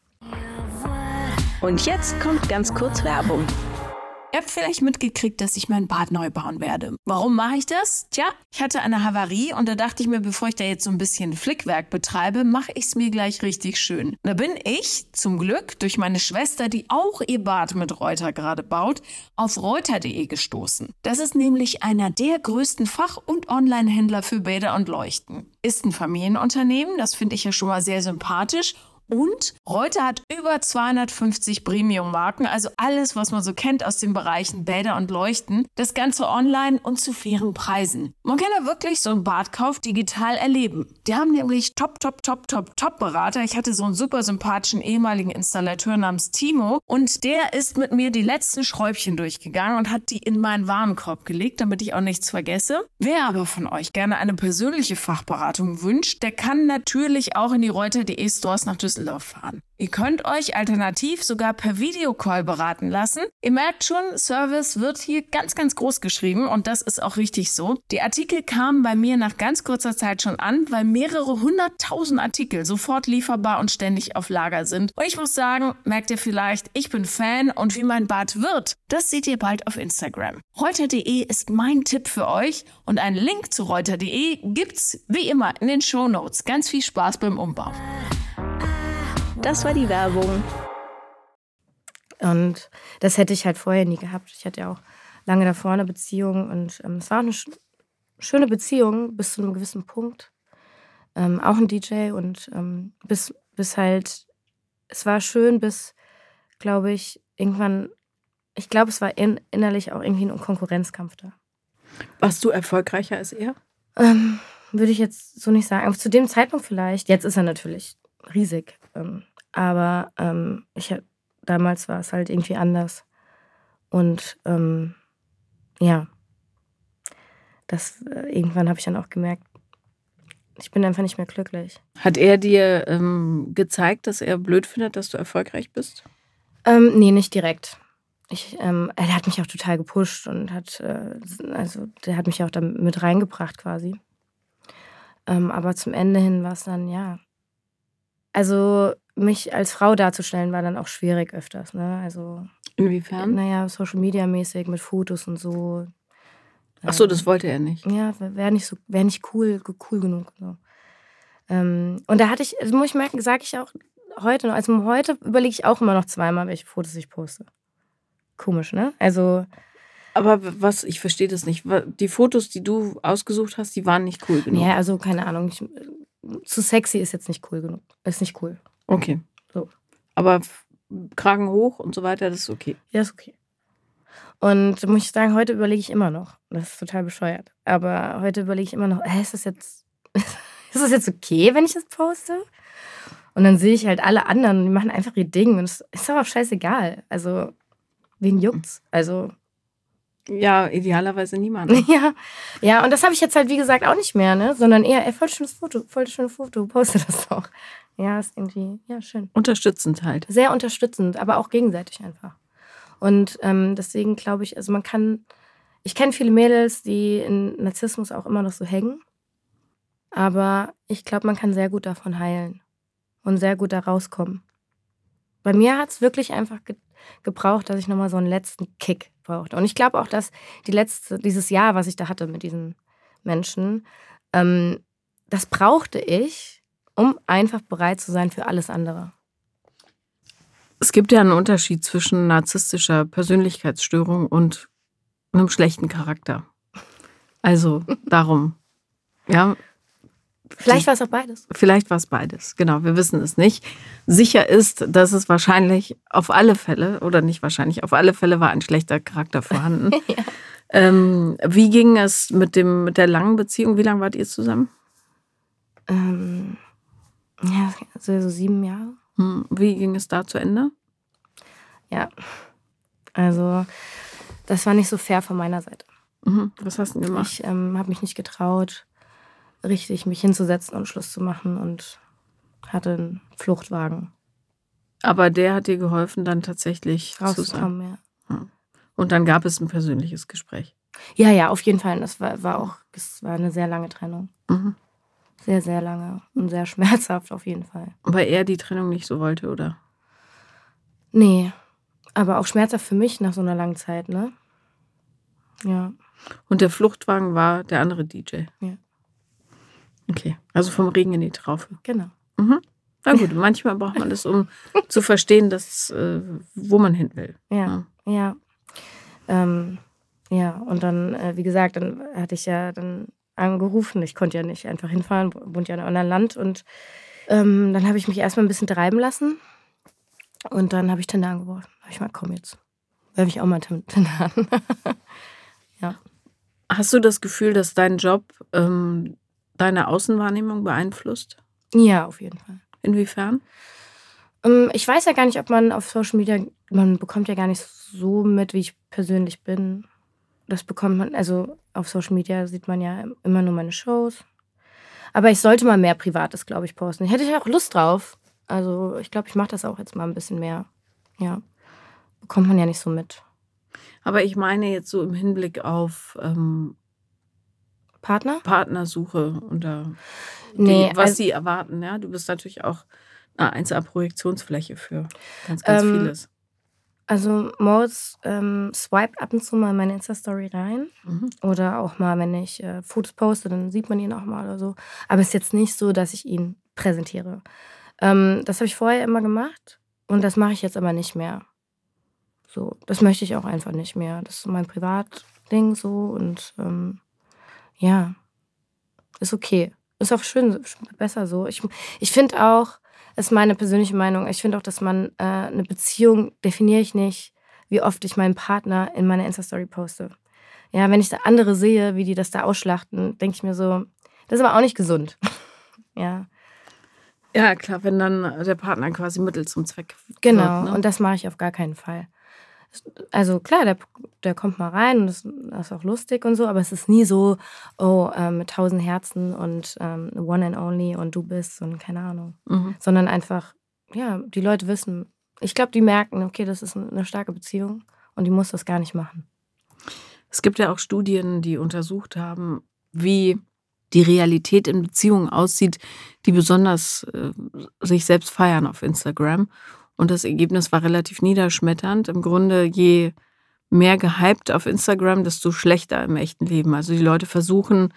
Speaker 3: Und jetzt kommt ganz kurz Werbung. Ihr habt vielleicht mitgekriegt, dass ich mein Bad neu bauen werde. Warum mache ich das? Tja, ich hatte eine Havarie und da dachte ich mir, bevor ich da jetzt so ein bisschen Flickwerk betreibe, mache ich es mir gleich richtig schön. Da bin ich, zum Glück, durch meine Schwester, die auch ihr Bad mit Reuter gerade baut, auf reuter punkt de gestoßen. Das ist nämlich einer der größten Fach- und Online-Händler für Bäder und Leuchten. Ist ein Familienunternehmen, das finde ich ja schon mal sehr sympathisch. Und Reuter hat über zweihundertfünfzig Premium-Marken, also alles, was man so kennt aus den Bereichen Bäder und Leuchten. Das Ganze online und zu fairen Preisen. Man kann ja wirklich so einen Badkauf digital erleben. Die haben nämlich top, top, top, top, top Berater. Ich hatte so einen super sympathischen ehemaligen Installateur namens Timo und der ist mit mir die letzten Schräubchen durchgegangen und hat die in meinen Warenkorb gelegt, damit ich auch nichts vergesse. Wer aber von euch gerne eine persönliche Fachberatung wünscht, der kann natürlich auch in die reuter punkt de Stores nach Düsseldorf fahren. Ihr könnt euch alternativ sogar per Videocall beraten lassen. Ihr merkt schon, Service wird hier ganz, ganz groß geschrieben und das ist auch richtig so. Die Artikel kamen bei mir nach ganz kurzer Zeit schon an, weil mehrere hunderttausend Artikel sofort lieferbar und ständig auf Lager sind. Und ich muss sagen, merkt ihr vielleicht, ich bin Fan und wie mein Bad wird, das seht ihr bald auf Instagram. reuter punkt de ist mein Tipp für euch und einen Link zu reuter punkt de gibt's wie immer in den Shownotes. Ganz viel Spaß beim Umbau. Das war die Werbung.
Speaker 2: Und das hätte ich halt vorher nie gehabt. Ich hatte ja auch lange davor eine Beziehung und ähm, es war auch eine sch- schöne Beziehung bis zu einem gewissen Punkt. Ähm, auch ein D J und ähm, bis, bis halt, es war schön, bis, glaube ich, irgendwann, ich glaube, es war in, innerlich auch irgendwie ein Konkurrenzkampf da.
Speaker 1: Warst du erfolgreicher als er?
Speaker 2: Ähm, würde ich jetzt so nicht sagen. Aber zu dem Zeitpunkt vielleicht. Jetzt ist er natürlich riesig. Ähm, aber ähm, ich, damals war es halt irgendwie anders. Und ähm, ja, das äh, irgendwann habe ich dann auch gemerkt, ich bin einfach nicht mehr glücklich.
Speaker 1: Hat er dir ähm, gezeigt, dass er blöd findet, dass du erfolgreich bist?
Speaker 2: Ähm, nee, nicht direkt. Ich, ähm, er hat mich auch total gepusht und hat, äh, also der hat mich auch da mit reingebracht quasi. Ähm, aber zum Ende hin war es dann, ja. Also mich als Frau darzustellen war dann auch schwierig öfters, ne? Also,
Speaker 1: Inwiefern?
Speaker 2: naja, Social Media mäßig mit Fotos und so.
Speaker 1: Ach so, das wollte er nicht.
Speaker 2: Ja, wäre nicht so, wäre nicht cool, cool genug. So. Ähm, und da hatte ich, also muss ich merken, sage ich auch heute noch, also heute überlege ich auch immer noch zweimal, welche Fotos ich poste. Komisch, ne? Also.
Speaker 1: Aber was, ich verstehe das nicht. Die Fotos, die du ausgesucht hast, die waren nicht cool genug.
Speaker 2: Ja, also keine Ahnung. Ich, zu sexy ist jetzt nicht cool genug. Ist nicht cool.
Speaker 1: Okay.
Speaker 2: So.
Speaker 1: Aber Kragen hoch und so weiter, das ist okay.
Speaker 2: Ja, ist okay. Und muss ich sagen, heute überlege ich immer noch. Das ist total bescheuert. Aber heute überlege ich immer noch, hä, ist das jetzt, ist das jetzt okay, wenn ich das poste? Und dann sehe ich halt alle anderen, die machen einfach ihr Ding. Und es ist aber auch scheißegal. Also, wen juckt's? Also.
Speaker 1: Ja, idealerweise niemand.
Speaker 2: Ja, ja, und das habe ich jetzt halt, wie gesagt, auch nicht mehr, ne? Sondern eher, ey, voll schönes Foto, voll schönes Foto, poste das doch. Ja, ist irgendwie, ja, schön.
Speaker 1: Unterstützend halt.
Speaker 2: Sehr unterstützend, aber auch gegenseitig einfach. Und ähm, deswegen glaube ich, also man kann, ich kenne viele Mädels, die in Narzissmus auch immer noch so hängen. Aber ich glaube, man kann sehr gut davon heilen und sehr gut da rauskommen. Bei mir hat es wirklich einfach ge- gebraucht, dass ich nochmal so einen letzten Kick brauchte. Und ich glaube auch, dass die letzte, dieses Jahr, was ich da hatte mit diesen Menschen, ähm, das brauchte ich, um einfach bereit zu sein für alles andere.
Speaker 1: Es gibt ja einen Unterschied zwischen narzisstischer Persönlichkeitsstörung und einem schlechten Charakter. Also darum, ja,
Speaker 2: Vielleicht war es auch beides.
Speaker 1: Vielleicht war es beides, genau, wir wissen es nicht. Sicher ist, dass es wahrscheinlich auf alle Fälle, oder nicht wahrscheinlich, auf alle Fälle war ein schlechter Charakter vorhanden. ja. ähm, wie ging es mit, dem, mit der langen Beziehung? Wie lange wart ihr zusammen?
Speaker 2: Ähm, ja, so, so sieben Jahre.
Speaker 1: Hm, wie ging es da zu Ende?
Speaker 2: Ja, also das war nicht so fair von meiner Seite.
Speaker 1: Mhm. Was hast du denn gemacht?
Speaker 2: Ich ähm, habe mich nicht getraut, richtig mich hinzusetzen und Schluss zu machen und hatte einen Fluchtwagen.
Speaker 1: Aber der hat dir geholfen, dann tatsächlich
Speaker 2: rauszukommen, ja.
Speaker 1: ja. Und dann gab es ein persönliches Gespräch.
Speaker 2: Ja, ja, auf jeden Fall. Das war, war auch, das war eine sehr lange Trennung.
Speaker 1: Mhm.
Speaker 2: Sehr, sehr lange und sehr schmerzhaft auf jeden Fall.
Speaker 1: Weil er die Trennung nicht so wollte, oder?
Speaker 2: Nee, aber auch schmerzhaft für mich nach so einer langen Zeit, ne? Ja.
Speaker 1: Und der Fluchtwagen war der andere D J?
Speaker 2: Ja.
Speaker 1: Okay, also vom Regen in die Traufe.
Speaker 2: Genau.
Speaker 1: Mhm. Na gut, manchmal braucht man das, um zu verstehen, dass, äh, wo man hin will.
Speaker 2: Ja, ja. Ja, ähm, ja. Und dann, äh, wie gesagt, dann hatte ich ja dann angerufen. Ich konnte ja nicht einfach hinfahren, wohnt ja in einem anderen Land. Und ähm, dann habe ich mich erstmal ein bisschen treiben lassen. Und dann habe ich Tinder angeworfen. Da habe ich mal, komm jetzt, werfe ich auch mal Tinder an. Ja.
Speaker 1: Hast du das Gefühl, dass dein Job ähm, deine Außenwahrnehmung beeinflusst?
Speaker 2: Ja, auf jeden Fall.
Speaker 1: Inwiefern?
Speaker 2: Ähm, ich weiß ja gar nicht, ob man auf Social Media, man bekommt ja gar nicht so mit, wie ich persönlich bin. Das bekommt man, also auf Social Media sieht man ja immer nur meine Shows. Aber ich sollte mal mehr Privates, glaube ich, posten. Ich hätte ja auch Lust drauf. Also ich glaube, ich mache das auch jetzt mal ein bisschen mehr. Ja, bekommt man ja nicht so mit.
Speaker 1: Aber ich meine jetzt so im Hinblick auf ähm,
Speaker 2: Partner?
Speaker 1: Partnersuche oder die,
Speaker 2: nee,
Speaker 1: was
Speaker 2: also,
Speaker 1: sie erwarten. Ja? Du bist natürlich auch eine eins A-Projektionsfläche für ganz, ganz
Speaker 2: ähm,
Speaker 1: vieles.
Speaker 2: Also Moritz ähm, swiped ab und zu mal in meine Insta-Story rein.
Speaker 1: Mhm.
Speaker 2: Oder auch mal, wenn ich äh, Fotos poste, dann sieht man ihn auch mal oder so. Aber es ist jetzt nicht so, dass ich ihn präsentiere. Ähm, das habe ich vorher immer gemacht und das mache ich jetzt aber nicht mehr. So, das möchte ich auch einfach nicht mehr. Das ist so mein Privatding so und ähm, ja, ist okay. Ist auch schön, besser so. Ich, ich finde auch, das ist meine persönliche Meinung, ich finde auch, dass man äh, eine Beziehung definiere ich nicht, wie oft ich meinen Partner in meiner Insta-Story poste. Ja, wenn ich da andere sehe, wie die das da ausschlachten, denke ich mir so, das ist aber auch nicht gesund. Ja.
Speaker 1: Ja, klar, wenn dann der Partner quasi Mittel zum Zweck
Speaker 2: Genau,
Speaker 1: wird, ne?
Speaker 2: und das mache ich auf gar keinen Fall. Also klar, der, der kommt mal rein und das, das ist auch lustig und so, aber es ist nie so, oh, ähm, mit tausend Herzen und ähm, one and only und du bist und keine Ahnung.
Speaker 1: Mhm.
Speaker 2: Sondern einfach, ja, die Leute wissen, ich glaube, die merken, okay, das ist eine starke Beziehung und die muss das gar nicht machen.
Speaker 1: Es gibt ja auch Studien, die untersucht haben, wie die Realität in Beziehungen aussieht, die besonders äh, sich selbst feiern auf Instagram. Und das Ergebnis war relativ niederschmetternd. Im Grunde, je mehr gehypt auf Instagram, desto schlechter im echten Leben. Also die Leute versuchen,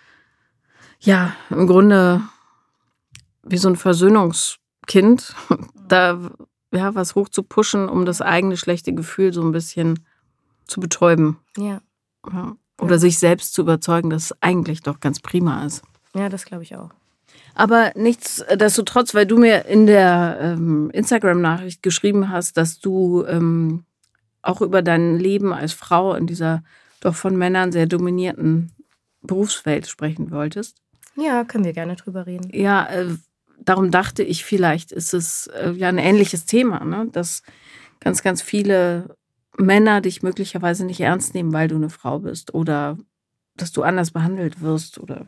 Speaker 1: ja, im Grunde wie so ein Versöhnungskind, da ja, was hoch zu pushen, um das eigene schlechte Gefühl so ein bisschen zu betäuben.
Speaker 2: Ja.
Speaker 1: Ja. Oder ja. sich selbst zu überzeugen, dass es eigentlich doch ganz prima ist.
Speaker 2: Ja, das glaube ich auch.
Speaker 1: Aber nichtsdestotrotz, weil du mir in der ähm, Instagram-Nachricht geschrieben hast, dass du ähm, auch über dein Leben als Frau in dieser doch von Männern sehr dominierten Berufswelt sprechen wolltest.
Speaker 2: Ja, können wir gerne drüber reden.
Speaker 1: Ja, äh, darum dachte ich, vielleicht ist es äh, ja ein ähnliches Thema, ne? Dass ganz, ganz viele Männer dich möglicherweise nicht ernst nehmen, weil du eine Frau bist oder dass du anders behandelt wirst oder...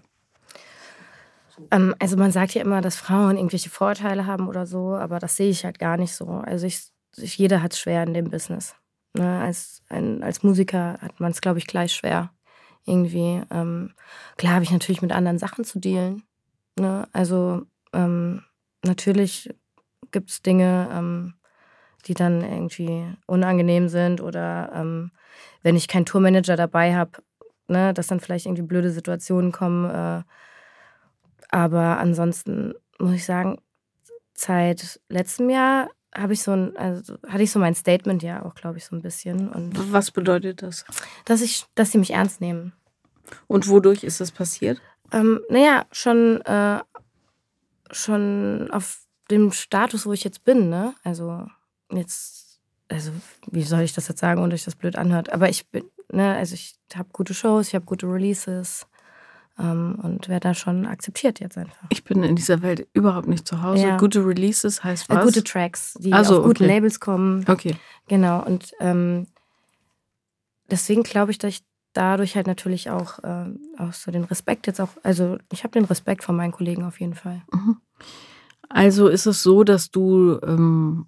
Speaker 2: Ähm, also man sagt ja immer, dass Frauen irgendwelche Vorteile haben oder so, aber das sehe ich halt gar nicht so. Also ich, ich, jeder hat es schwer in dem Business. Ne? Als, ein, als Musiker hat man es, glaube ich, gleich schwer. Irgendwie. Ähm, klar habe ich natürlich mit anderen Sachen zu dealen. Ne? Also ähm, natürlich gibt es Dinge, ähm, die dann irgendwie unangenehm sind oder ähm, wenn ich keinen Tourmanager dabei habe, ne, dass dann vielleicht irgendwie blöde Situationen kommen. Äh, aber ansonsten muss ich sagen, seit letztem Jahr habe ich so ein, also hatte ich so mein Statement ja auch, glaube ich, so ein bisschen. Und
Speaker 1: was bedeutet das?
Speaker 2: Dass ich, dass sie mich ernst nehmen.
Speaker 1: Und wodurch ist das passiert?
Speaker 2: Ähm, naja, schon, äh, schon auf dem Status, wo ich jetzt bin, ne? Also jetzt, also wie soll ich das jetzt sagen, ohne dass sich das blöd anhört? Aber ich bin, ne, also ich habe gute Shows, ich habe gute Releases ähm, und werde da schon akzeptiert jetzt einfach.
Speaker 1: Ich bin in dieser Welt überhaupt nicht zu Hause.
Speaker 2: Ja.
Speaker 1: Gute Releases heißt was?
Speaker 2: Äh, gute Tracks, die
Speaker 1: Ach so,
Speaker 2: auf guten
Speaker 1: okay.
Speaker 2: Labels kommen.
Speaker 1: Okay.
Speaker 2: Genau, und ähm, deswegen glaube ich, dass ich dadurch halt natürlich auch, äh, auch so den Respekt jetzt auch, also ich habe den Respekt von meinen Kollegen auf jeden Fall.
Speaker 1: Mhm. Also ist es so, dass du ähm,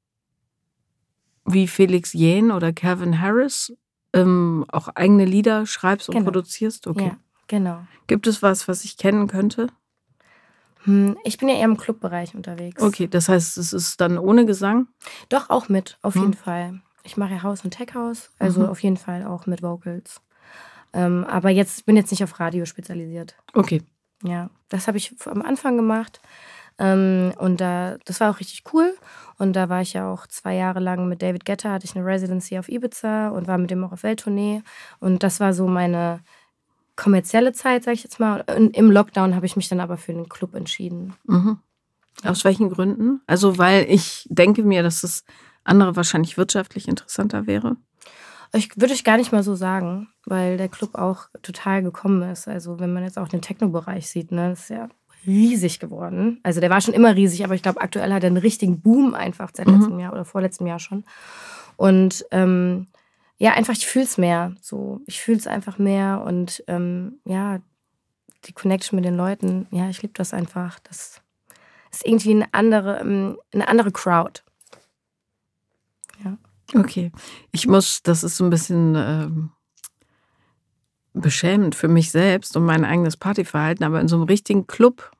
Speaker 1: wie Felix Jähn oder Calvin Harris ähm, auch eigene Lieder schreibst und
Speaker 2: Genau.
Speaker 1: produzierst? Okay.
Speaker 2: Ja, genau.
Speaker 1: Gibt es was, was ich kennen könnte?
Speaker 2: Hm, ich bin ja eher im Clubbereich unterwegs.
Speaker 1: Okay, das heißt, es ist dann ohne Gesang?
Speaker 2: Doch, auch mit, auf
Speaker 1: Hm.
Speaker 2: jeden Fall. Ich mache ja House und Tech House, also
Speaker 1: Mhm.
Speaker 2: auf jeden Fall auch mit Vocals. Ähm, aber jetzt bin jetzt nicht auf Radio spezialisiert.
Speaker 1: Okay.
Speaker 2: Ja, das habe ich am Anfang gemacht. Ähm, und da, das war auch richtig cool. Und da war ich ja auch zwei Jahre lang mit David Guetta, hatte ich eine Residency auf Ibiza und war mit dem auch auf Welttournee. Und das war so meine kommerzielle Zeit, sag ich jetzt mal. Und im Lockdown habe ich mich dann aber für den Club entschieden.
Speaker 1: Mhm. Aus welchen Gründen? Also, weil ich denke mir, dass das andere wahrscheinlich wirtschaftlich interessanter wäre.
Speaker 2: Ich würde ich gar nicht mal so sagen, weil der Club auch total gekommen ist. Also wenn man jetzt auch den Techno-Bereich sieht, ne, das ist ja riesig geworden. Also der war schon immer riesig, aber ich glaube, aktuell hat er einen richtigen Boom einfach seit
Speaker 1: Mhm.
Speaker 2: letztem Jahr oder vorletztem Jahr schon. Und ähm, ja, einfach, ich fühle es mehr. So, ich fühle es einfach mehr und ähm, ja, die Connection mit den Leuten, ja, ich liebe das einfach. Das ist irgendwie eine andere, ähm, eine andere Crowd. Ja.
Speaker 1: Okay. Ich muss, das ist so ein bisschen ähm, beschämend für mich selbst und mein eigenes Partyverhalten, aber in so einem richtigen Club,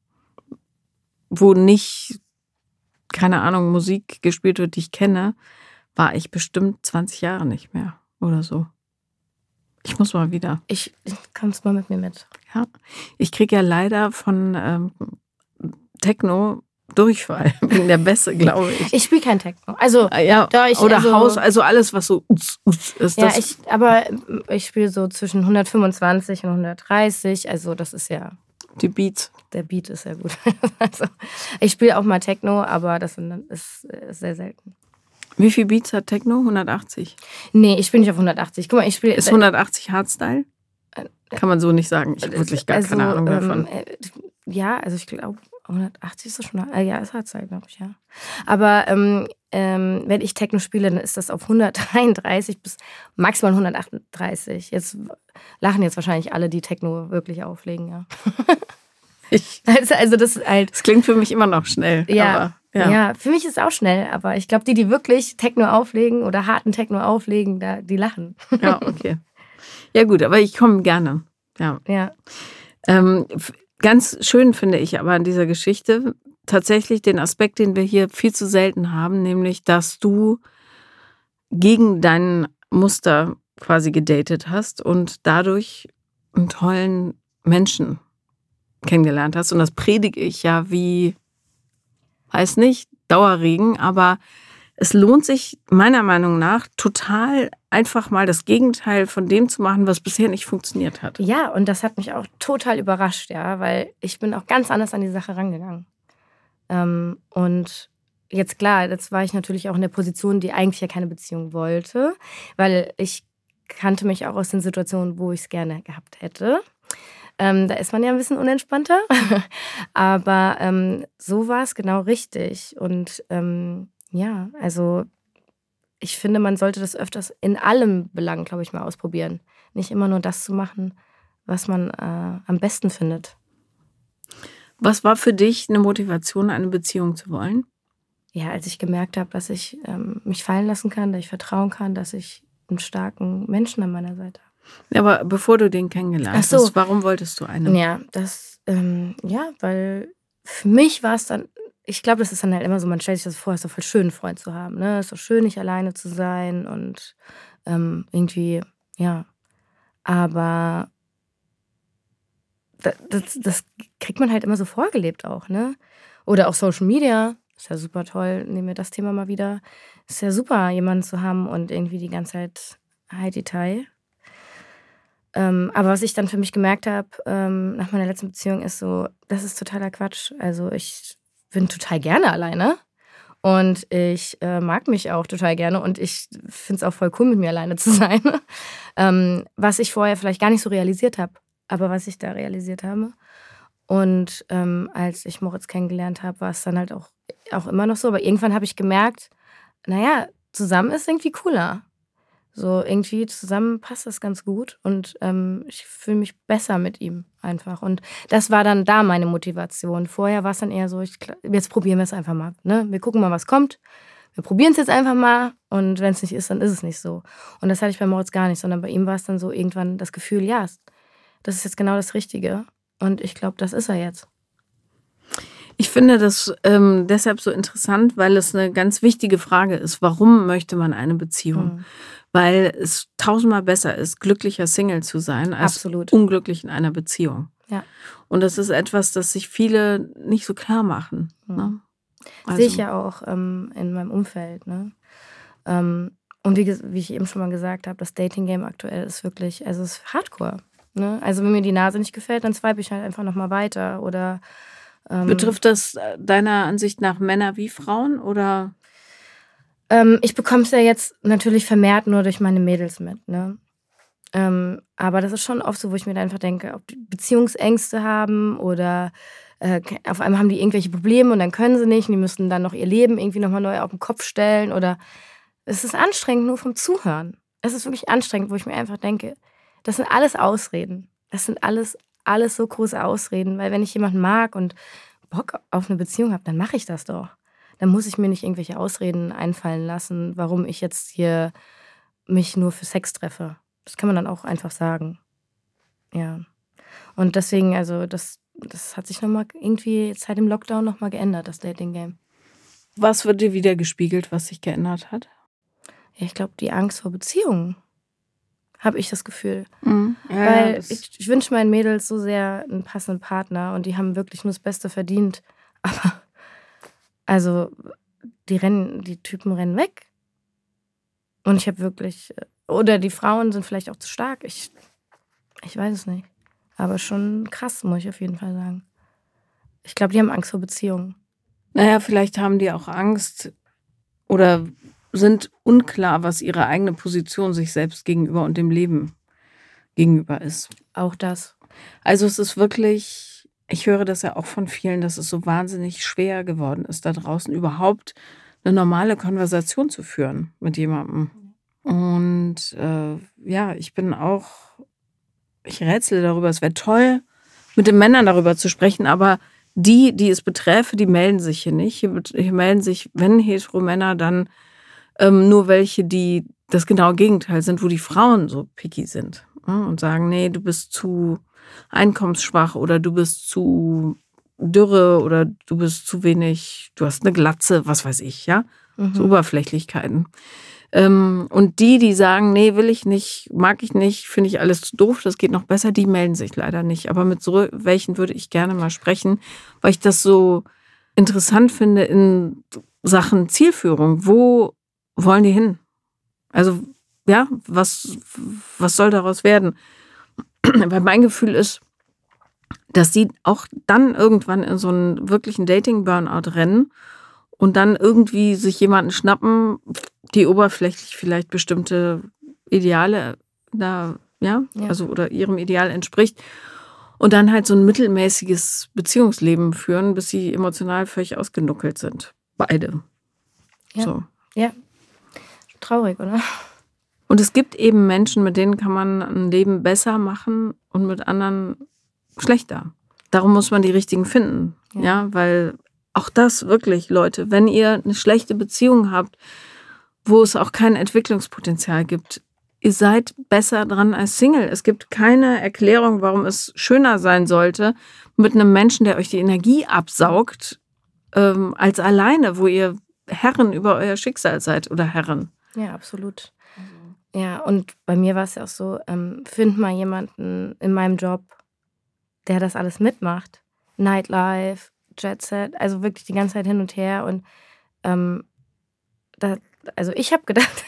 Speaker 1: wo nicht, keine Ahnung, Musik gespielt wird, die ich kenne, war ich bestimmt zwanzig Jahre nicht mehr oder so. Ich muss mal wieder.
Speaker 2: Ich, ich kommst mal mit mir mit.
Speaker 1: Ja. Ich kriege ja leider von ähm, Techno Durchfall wegen der Bässe, glaube ich.
Speaker 2: Ich spiele kein Techno. Also,
Speaker 1: Ah, ja,
Speaker 2: da ich,
Speaker 1: oder
Speaker 2: also,
Speaker 1: Haus, also alles, was so uts, uts ist.
Speaker 2: Ja,
Speaker 1: Das,
Speaker 2: ich, aber ich spiele so zwischen hundertfünfundzwanzig und hundertdreißig. Also, das ist ja,
Speaker 1: die Beats.
Speaker 2: der Beat ist ja gut. Also, ich spiele auch mal Techno, aber das ist, ist sehr selten.
Speaker 1: Wie viel Beats hat Techno? hundertachtzig.
Speaker 2: Nee, ich spiele nicht auf hundertachtzig. Guck mal, ich spiele.
Speaker 1: Ist hundertachtzig Hardstyle? Kann man so nicht sagen. Ich habe wirklich gar
Speaker 2: also,
Speaker 1: keine Ahnung davon.
Speaker 2: Ähm, ja, also ich glaube, hundertachtzig ist das schon. Äh, ja, ist Hardstyle, glaube ich, ja. Aber ähm, ähm, wenn ich Techno spiele, dann ist das auf hundertdreiunddreißig bis maximal hundertachtunddreißig. Jetzt lachen jetzt wahrscheinlich alle, die Techno wirklich auflegen, ja.
Speaker 1: Ich,
Speaker 2: also, also das ist halt.
Speaker 1: das klingt für mich immer noch schnell.
Speaker 2: Ja,
Speaker 1: aber, ja.
Speaker 2: ja, für mich ist es auch schnell, aber ich glaube, die, die wirklich Techno auflegen oder harten Techno auflegen, da, die lachen.
Speaker 1: Ja, okay. Ja gut, aber ich komme gerne. Ja.
Speaker 2: Ja.
Speaker 1: Ähm, ganz schön finde ich aber an dieser Geschichte tatsächlich den Aspekt, den wir hier viel zu selten haben, nämlich, dass du gegen dein Muster quasi gedatet hast und dadurch einen tollen Menschen kennengelernt hast. Und das predige ich ja wie, weiß nicht, Dauerregen, aber es lohnt sich meiner Meinung nach total einfach mal das Gegenteil von dem zu machen, was bisher nicht funktioniert hat.
Speaker 2: Ja, und das hat mich auch total überrascht, ja, weil ich bin auch ganz anders an die Sache rangegangen. Ähm, und jetzt klar, jetzt war ich natürlich auch in der Position, die eigentlich ja keine Beziehung wollte, weil ich kannte mich auch aus den Situationen, wo ich es gerne gehabt hätte. Ähm, da ist man ja ein bisschen unentspannter, aber ähm, so war es genau richtig. Und ähm, ja, also ich finde, man sollte das öfters in allem Belang, glaube ich, mal ausprobieren. Nicht immer nur das zu machen, was man äh, am besten findet.
Speaker 1: Was war für dich eine Motivation, eine Beziehung zu wollen?
Speaker 2: Ja, als ich gemerkt habe, dass ich ähm, mich fallen lassen kann, dass ich vertrauen kann, dass ich einen starken Menschen an meiner Seite habe.
Speaker 1: Ja, aber bevor du den kennengelernt
Speaker 2: Ach so.
Speaker 1: hast, warum wolltest du einen?
Speaker 2: Ja, das, ähm, ja, weil für mich war es dann, ich glaube, das ist dann halt immer so, man stellt sich das vor, es ist doch voll schön, einen Freund zu haben, ne? Es ist doch schön, nicht alleine zu sein und ähm, irgendwie, ja. Aber das, das, das kriegt man halt immer so vorgelebt auch, ne? Oder auch Social Media, ist ja super toll, nehmen wir das Thema mal wieder. Ist ja super, jemanden zu haben und irgendwie die ganze Zeit Heidi-Tai. Ähm, aber was ich dann für mich gemerkt habe, ähm, nach meiner letzten Beziehung, ist so, das ist totaler Quatsch. Also ich bin total gerne alleine und ich äh, mag mich auch total gerne und ich finde es auch voll cool, mit mir alleine zu sein. ähm, was ich vorher vielleicht gar nicht so realisiert habe, aber was ich da realisiert habe. Und ähm, als ich Moritz kennengelernt habe, war es dann halt auch, auch immer noch so. Aber irgendwann habe ich gemerkt, naja, zusammen ist irgendwie cooler. So irgendwie zusammen passt das ganz gut und ähm, ich fühle mich besser mit ihm einfach. Und das war dann da meine Motivation. Vorher war es dann eher so, ich, jetzt probieren wir es einfach mal. Ne? Wir gucken mal, was kommt. Wir probieren es jetzt einfach mal und wenn es nicht ist, dann ist es nicht so. Und das hatte ich bei Moritz gar nicht, sondern bei ihm war es dann so irgendwann das Gefühl, ja, das ist jetzt genau das Richtige. Und ich glaube, das ist er jetzt.
Speaker 1: Ich finde das ähm, deshalb so interessant, weil es eine ganz wichtige Frage ist. Warum möchte man eine Beziehung? Mhm. Weil es tausendmal besser ist, glücklicher Single zu sein, als
Speaker 2: Absolut.
Speaker 1: unglücklich in einer Beziehung.
Speaker 2: Ja.
Speaker 1: Und das ist etwas, das sich viele nicht so klar machen. Mhm. Ne?
Speaker 2: Also. Sehe ich ja auch ähm, in meinem Umfeld. Ne? Ähm, und wie, wie ich eben schon mal gesagt habe, das Dating-Game aktuell ist wirklich, also es ist Hardcore. Ne? Also wenn mir die Nase nicht gefällt, dann swipe ich halt einfach nochmal weiter. Oder ähm,
Speaker 1: betrifft das deiner Ansicht nach Männer wie Frauen? Oder?
Speaker 2: Ähm, ich bekomme es ja jetzt natürlich vermehrt nur durch meine Mädels mit. Ne? Ähm, aber das ist schon oft so, wo ich mir dann einfach denke, ob die Beziehungsängste haben oder äh, auf einmal haben die irgendwelche Probleme und dann können sie nicht und die müssen dann noch ihr Leben irgendwie nochmal neu auf den Kopf stellen. Oder es ist anstrengend nur vom Zuhören. Es ist wirklich anstrengend, wo ich mir einfach denke, das sind alles Ausreden. Das sind alles, alles so große Ausreden, weil wenn ich jemanden mag und Bock auf eine Beziehung habe, dann mache ich das doch. Dann muss ich mir nicht irgendwelche Ausreden einfallen lassen, warum ich jetzt hier mich nur für Sex treffe. Das kann man dann auch einfach sagen. Ja. Und deswegen, also das, das hat sich nochmal irgendwie seit dem Lockdown nochmal geändert, das Dating-Game.
Speaker 1: Was wird dir wieder gespiegelt, was sich geändert hat?
Speaker 2: Ja, ich glaube, die Angst vor Beziehungen, habe ich das Gefühl.
Speaker 1: Mhm. Ja,
Speaker 2: Weil
Speaker 1: das
Speaker 2: ich, ich wünsche meinen Mädels so sehr einen passenden Partner und die haben wirklich nur das Beste verdient. Aber also, die rennen, die Typen rennen weg. Und ich habe wirklich, oder die Frauen sind vielleicht auch zu stark. Ich, ich weiß es nicht. Aber schon krass, muss ich auf jeden Fall sagen. Ich glaube, die haben Angst vor Beziehungen.
Speaker 1: Naja, vielleicht haben die auch Angst oder sind unklar, was ihre eigene Position sich selbst gegenüber und dem Leben gegenüber ist.
Speaker 2: Auch das.
Speaker 1: Also es ist wirklich, ich höre das ja auch von vielen, dass es so wahnsinnig schwer geworden ist, da draußen überhaupt eine normale Konversation zu führen mit jemandem. Und äh, ja, ich bin auch, ich rätsele darüber, es wäre toll, mit den Männern darüber zu sprechen, aber die, die es beträfe, die melden sich hier nicht. Hier, hier melden sich, wenn Hetero-Männer, dann ähm, nur welche, die das genaue Gegenteil sind, wo die Frauen so picky sind, ja, und sagen, nee, du bist zu einkommensschwach oder du bist zu dürre oder du bist zu wenig, du hast eine Glatze, was weiß ich, ja, mhm. so Oberflächlichkeiten. Ähm, und die, die sagen, nee, will ich nicht, mag ich nicht, finde ich alles zu doof, das geht noch besser, die melden sich leider nicht. Aber mit so welchen würde ich gerne mal sprechen, weil ich das so interessant finde in Sachen Zielführung. Wo wollen die hin? Also, ja, was, was soll daraus werden? Weil mein Gefühl ist, dass die auch dann irgendwann in so einen wirklichen Dating-Burnout rennen und dann irgendwie sich jemanden schnappen, die oberflächlich vielleicht bestimmte Ideale da, ja, ja, also oder ihrem Ideal entspricht und dann halt so ein mittelmäßiges Beziehungsleben führen, bis sie emotional völlig ausgenuckelt sind. Beide.
Speaker 2: Ja.
Speaker 1: So.
Speaker 2: Ja. Traurig, oder?
Speaker 1: Und es gibt eben Menschen, mit denen kann man ein Leben besser machen und mit anderen schlechter. Darum muss man die richtigen finden. Ja, ja, weil auch das wirklich, Leute, wenn ihr eine schlechte Beziehung habt, wo es auch kein Entwicklungspotenzial gibt, ihr seid besser dran als Single. Es gibt keine Erklärung, warum es schöner sein sollte, mit einem Menschen, der euch die Energie absaugt, ähm, als alleine, wo ihr Herren über euer Schicksal seid oder Herren.
Speaker 2: Ja, absolut. Ja, und bei mir war es ja auch so, ähm, find mal jemanden in meinem Job, der das alles mitmacht. Nightlife, Jet Set, also wirklich die ganze Zeit hin und her. Und ähm, da, also ich habe gedacht,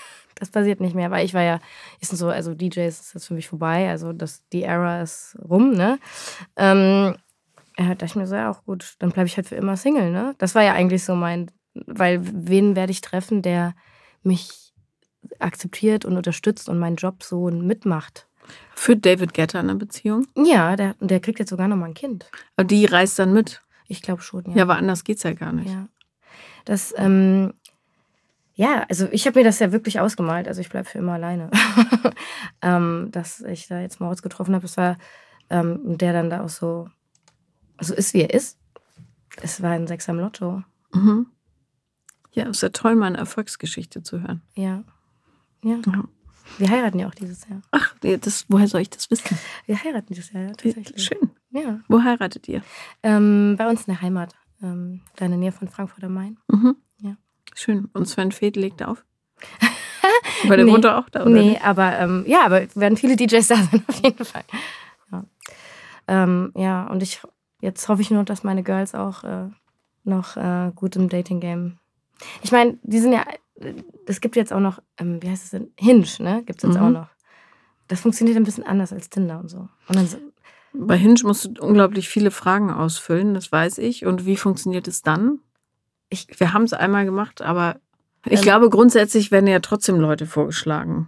Speaker 2: das passiert nicht mehr, weil ich war ja, ist so, also D Js ist jetzt für mich vorbei, also das, die Era ist rum, ne? Ähm, ja, dachte ich mir so, ja auch gut, dann bleibe ich halt für immer Single, ne? Das war ja eigentlich so mein, weil wen werde ich treffen, der mich akzeptiert und unterstützt und meinen Job so mitmacht.
Speaker 1: Führt David Guetta eine Beziehung?
Speaker 2: Ja, der, der kriegt jetzt sogar noch mal ein Kind.
Speaker 1: Aber die reist dann mit?
Speaker 2: Ich glaube schon, ja.
Speaker 1: Ja, aber anders geht's ja gar nicht.
Speaker 2: Ja, das, ähm, ja, also ich habe mir das ja wirklich ausgemalt, also ich bleibe für immer alleine. ähm, dass ich da jetzt Moritz getroffen habe, es war, ähm, der dann da auch so, so ist, wie er ist. Es war ein Sechser im Lotto.
Speaker 1: Mhm. Ja, ist ja toll, mal eine Erfolgsgeschichte zu hören.
Speaker 2: Ja. Ja.
Speaker 1: Ja.
Speaker 2: Wir heiraten ja auch dieses Jahr.
Speaker 1: Ach, das, woher soll ich das wissen?
Speaker 2: Wir heiraten dieses Jahr, ja, tatsächlich.
Speaker 1: Schön.
Speaker 2: Ja.
Speaker 1: Wo heiratet ihr?
Speaker 2: Ähm, bei uns in der Heimat, ähm, da in der Nähe von Frankfurt am Main.
Speaker 1: Mhm.
Speaker 2: Ja.
Speaker 1: Schön. Und Sven Feth legt auf? Weil der
Speaker 2: Nee.
Speaker 1: wohnt doch auch da, oder
Speaker 2: Nee,
Speaker 1: nicht?
Speaker 2: aber ähm, ja, aber werden viele D Js da sein, auf jeden Fall. Ja, ähm, ja und ich jetzt hoffe ich nur, dass meine Girls auch äh, noch äh, gut im Dating-Game. Ich meine, die sind ja, es gibt jetzt auch noch, ähm, wie heißt es denn? Hinge, ne? Gibt es jetzt
Speaker 1: Mhm.
Speaker 2: auch noch. Das funktioniert ein bisschen anders als Tinder und so. Und dann so,
Speaker 1: Bei Hinge musst du unglaublich viele Fragen ausfüllen, das weiß ich. Und wie funktioniert es dann? Ich, wir haben es einmal gemacht, aber ich
Speaker 2: Ähm,
Speaker 1: glaube, grundsätzlich werden ja trotzdem Leute vorgeschlagen.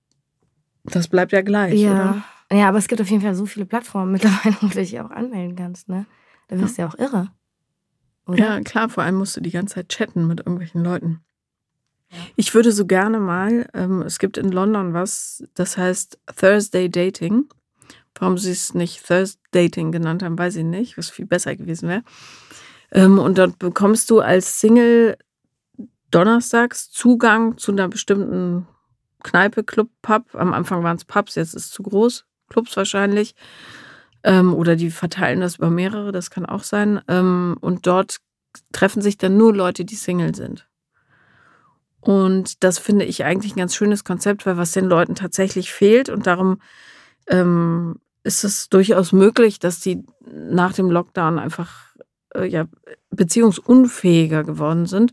Speaker 1: Das bleibt ja gleich,
Speaker 2: ja. Ja, aber es gibt auf jeden Fall so viele Plattformen mittlerweile, wo du dich auch anmelden kannst, ne? Da wirst du ja auch irre.
Speaker 1: oder?
Speaker 2: Oder?
Speaker 1: Ja, klar, vor allem musst du die ganze Zeit chatten mit irgendwelchen Leuten. Ich würde so gerne mal, ähm, es gibt in London was, das heißt Thursday Dating. Warum sie es nicht Thursday Dating genannt haben, weiß ich nicht, was viel besser gewesen wäre. Ähm, und dort bekommst du als Single donnerstags Zugang zu einer bestimmten Kneipe, Club, Pub. Am Anfang waren es Pubs, jetzt ist es zu groß. Clubs wahrscheinlich. Ähm, oder die verteilen das über mehrere, das kann auch sein. Ähm, und dort treffen sich dann nur Leute, die Single sind. Und das finde ich eigentlich ein ganz schönes Konzept, weil was den Leuten tatsächlich fehlt. Und darum ähm, ist es durchaus möglich, dass die nach dem Lockdown einfach äh, ja, beziehungsunfähiger geworden sind.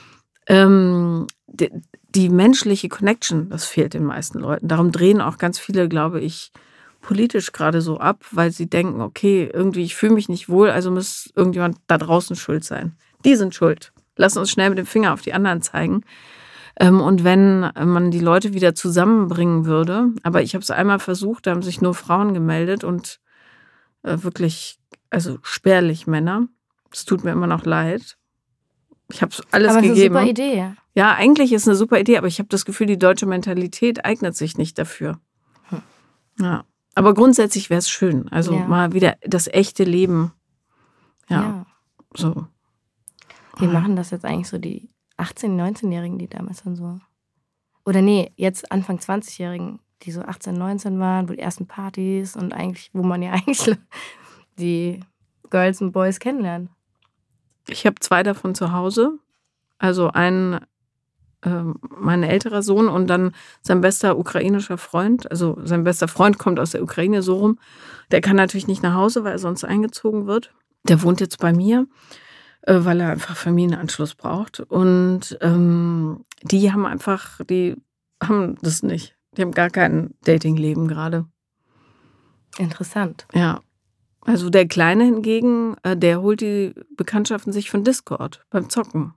Speaker 1: Ähm, die, die menschliche Connection, das fehlt den meisten Leuten. Darum drehen auch ganz viele, glaube ich, politisch gerade so ab, weil sie denken, okay, irgendwie, ich fühle mich nicht wohl, also muss irgendjemand da draußen schuld sein. Die sind schuld. Lass uns schnell mit dem Finger auf die anderen zeigen. Ähm, und wenn man die Leute wieder zusammenbringen würde, aber ich habe es einmal versucht, da haben sich nur Frauen gemeldet und äh, wirklich, also spärlich Männer. Es tut mir immer noch leid. Ich habe alles
Speaker 2: aber
Speaker 1: gegeben.
Speaker 2: Aber ist eine super Idee.
Speaker 1: Ja, eigentlich ist eine super Idee, aber ich habe das Gefühl, die deutsche Mentalität eignet sich nicht dafür.
Speaker 2: Hm.
Speaker 1: Ja, aber grundsätzlich wäre es schön. Also
Speaker 2: Ja.
Speaker 1: mal wieder das echte Leben. Ja,
Speaker 2: Ja.
Speaker 1: so.
Speaker 2: Wie machen das jetzt eigentlich so die achtzehn-, neunzehnjährigen, die damals dann so. Oder nee, jetzt Anfang zwanzigjährigen, die so achtzehn, neunzehn waren, wo die ersten Partys und eigentlich, wo man ja eigentlich die Girls und Boys kennenlernt.
Speaker 1: Ich habe zwei davon zu Hause. Also ein, äh, mein älterer Sohn und dann sein bester ukrainischer Freund. Also sein bester Freund kommt aus der Ukraine, so rum. Der kann natürlich nicht nach Hause, weil er sonst eingezogen wird. Der wohnt jetzt bei mir, äh, weil er einfach Familienanschluss braucht. Und ähm, die haben einfach, die haben das nicht. Die haben gar kein Datingleben gerade.
Speaker 2: Interessant.
Speaker 1: Ja. Also der Kleine hingegen, äh, der holt die Bekanntschaften sich von Discord beim Zocken.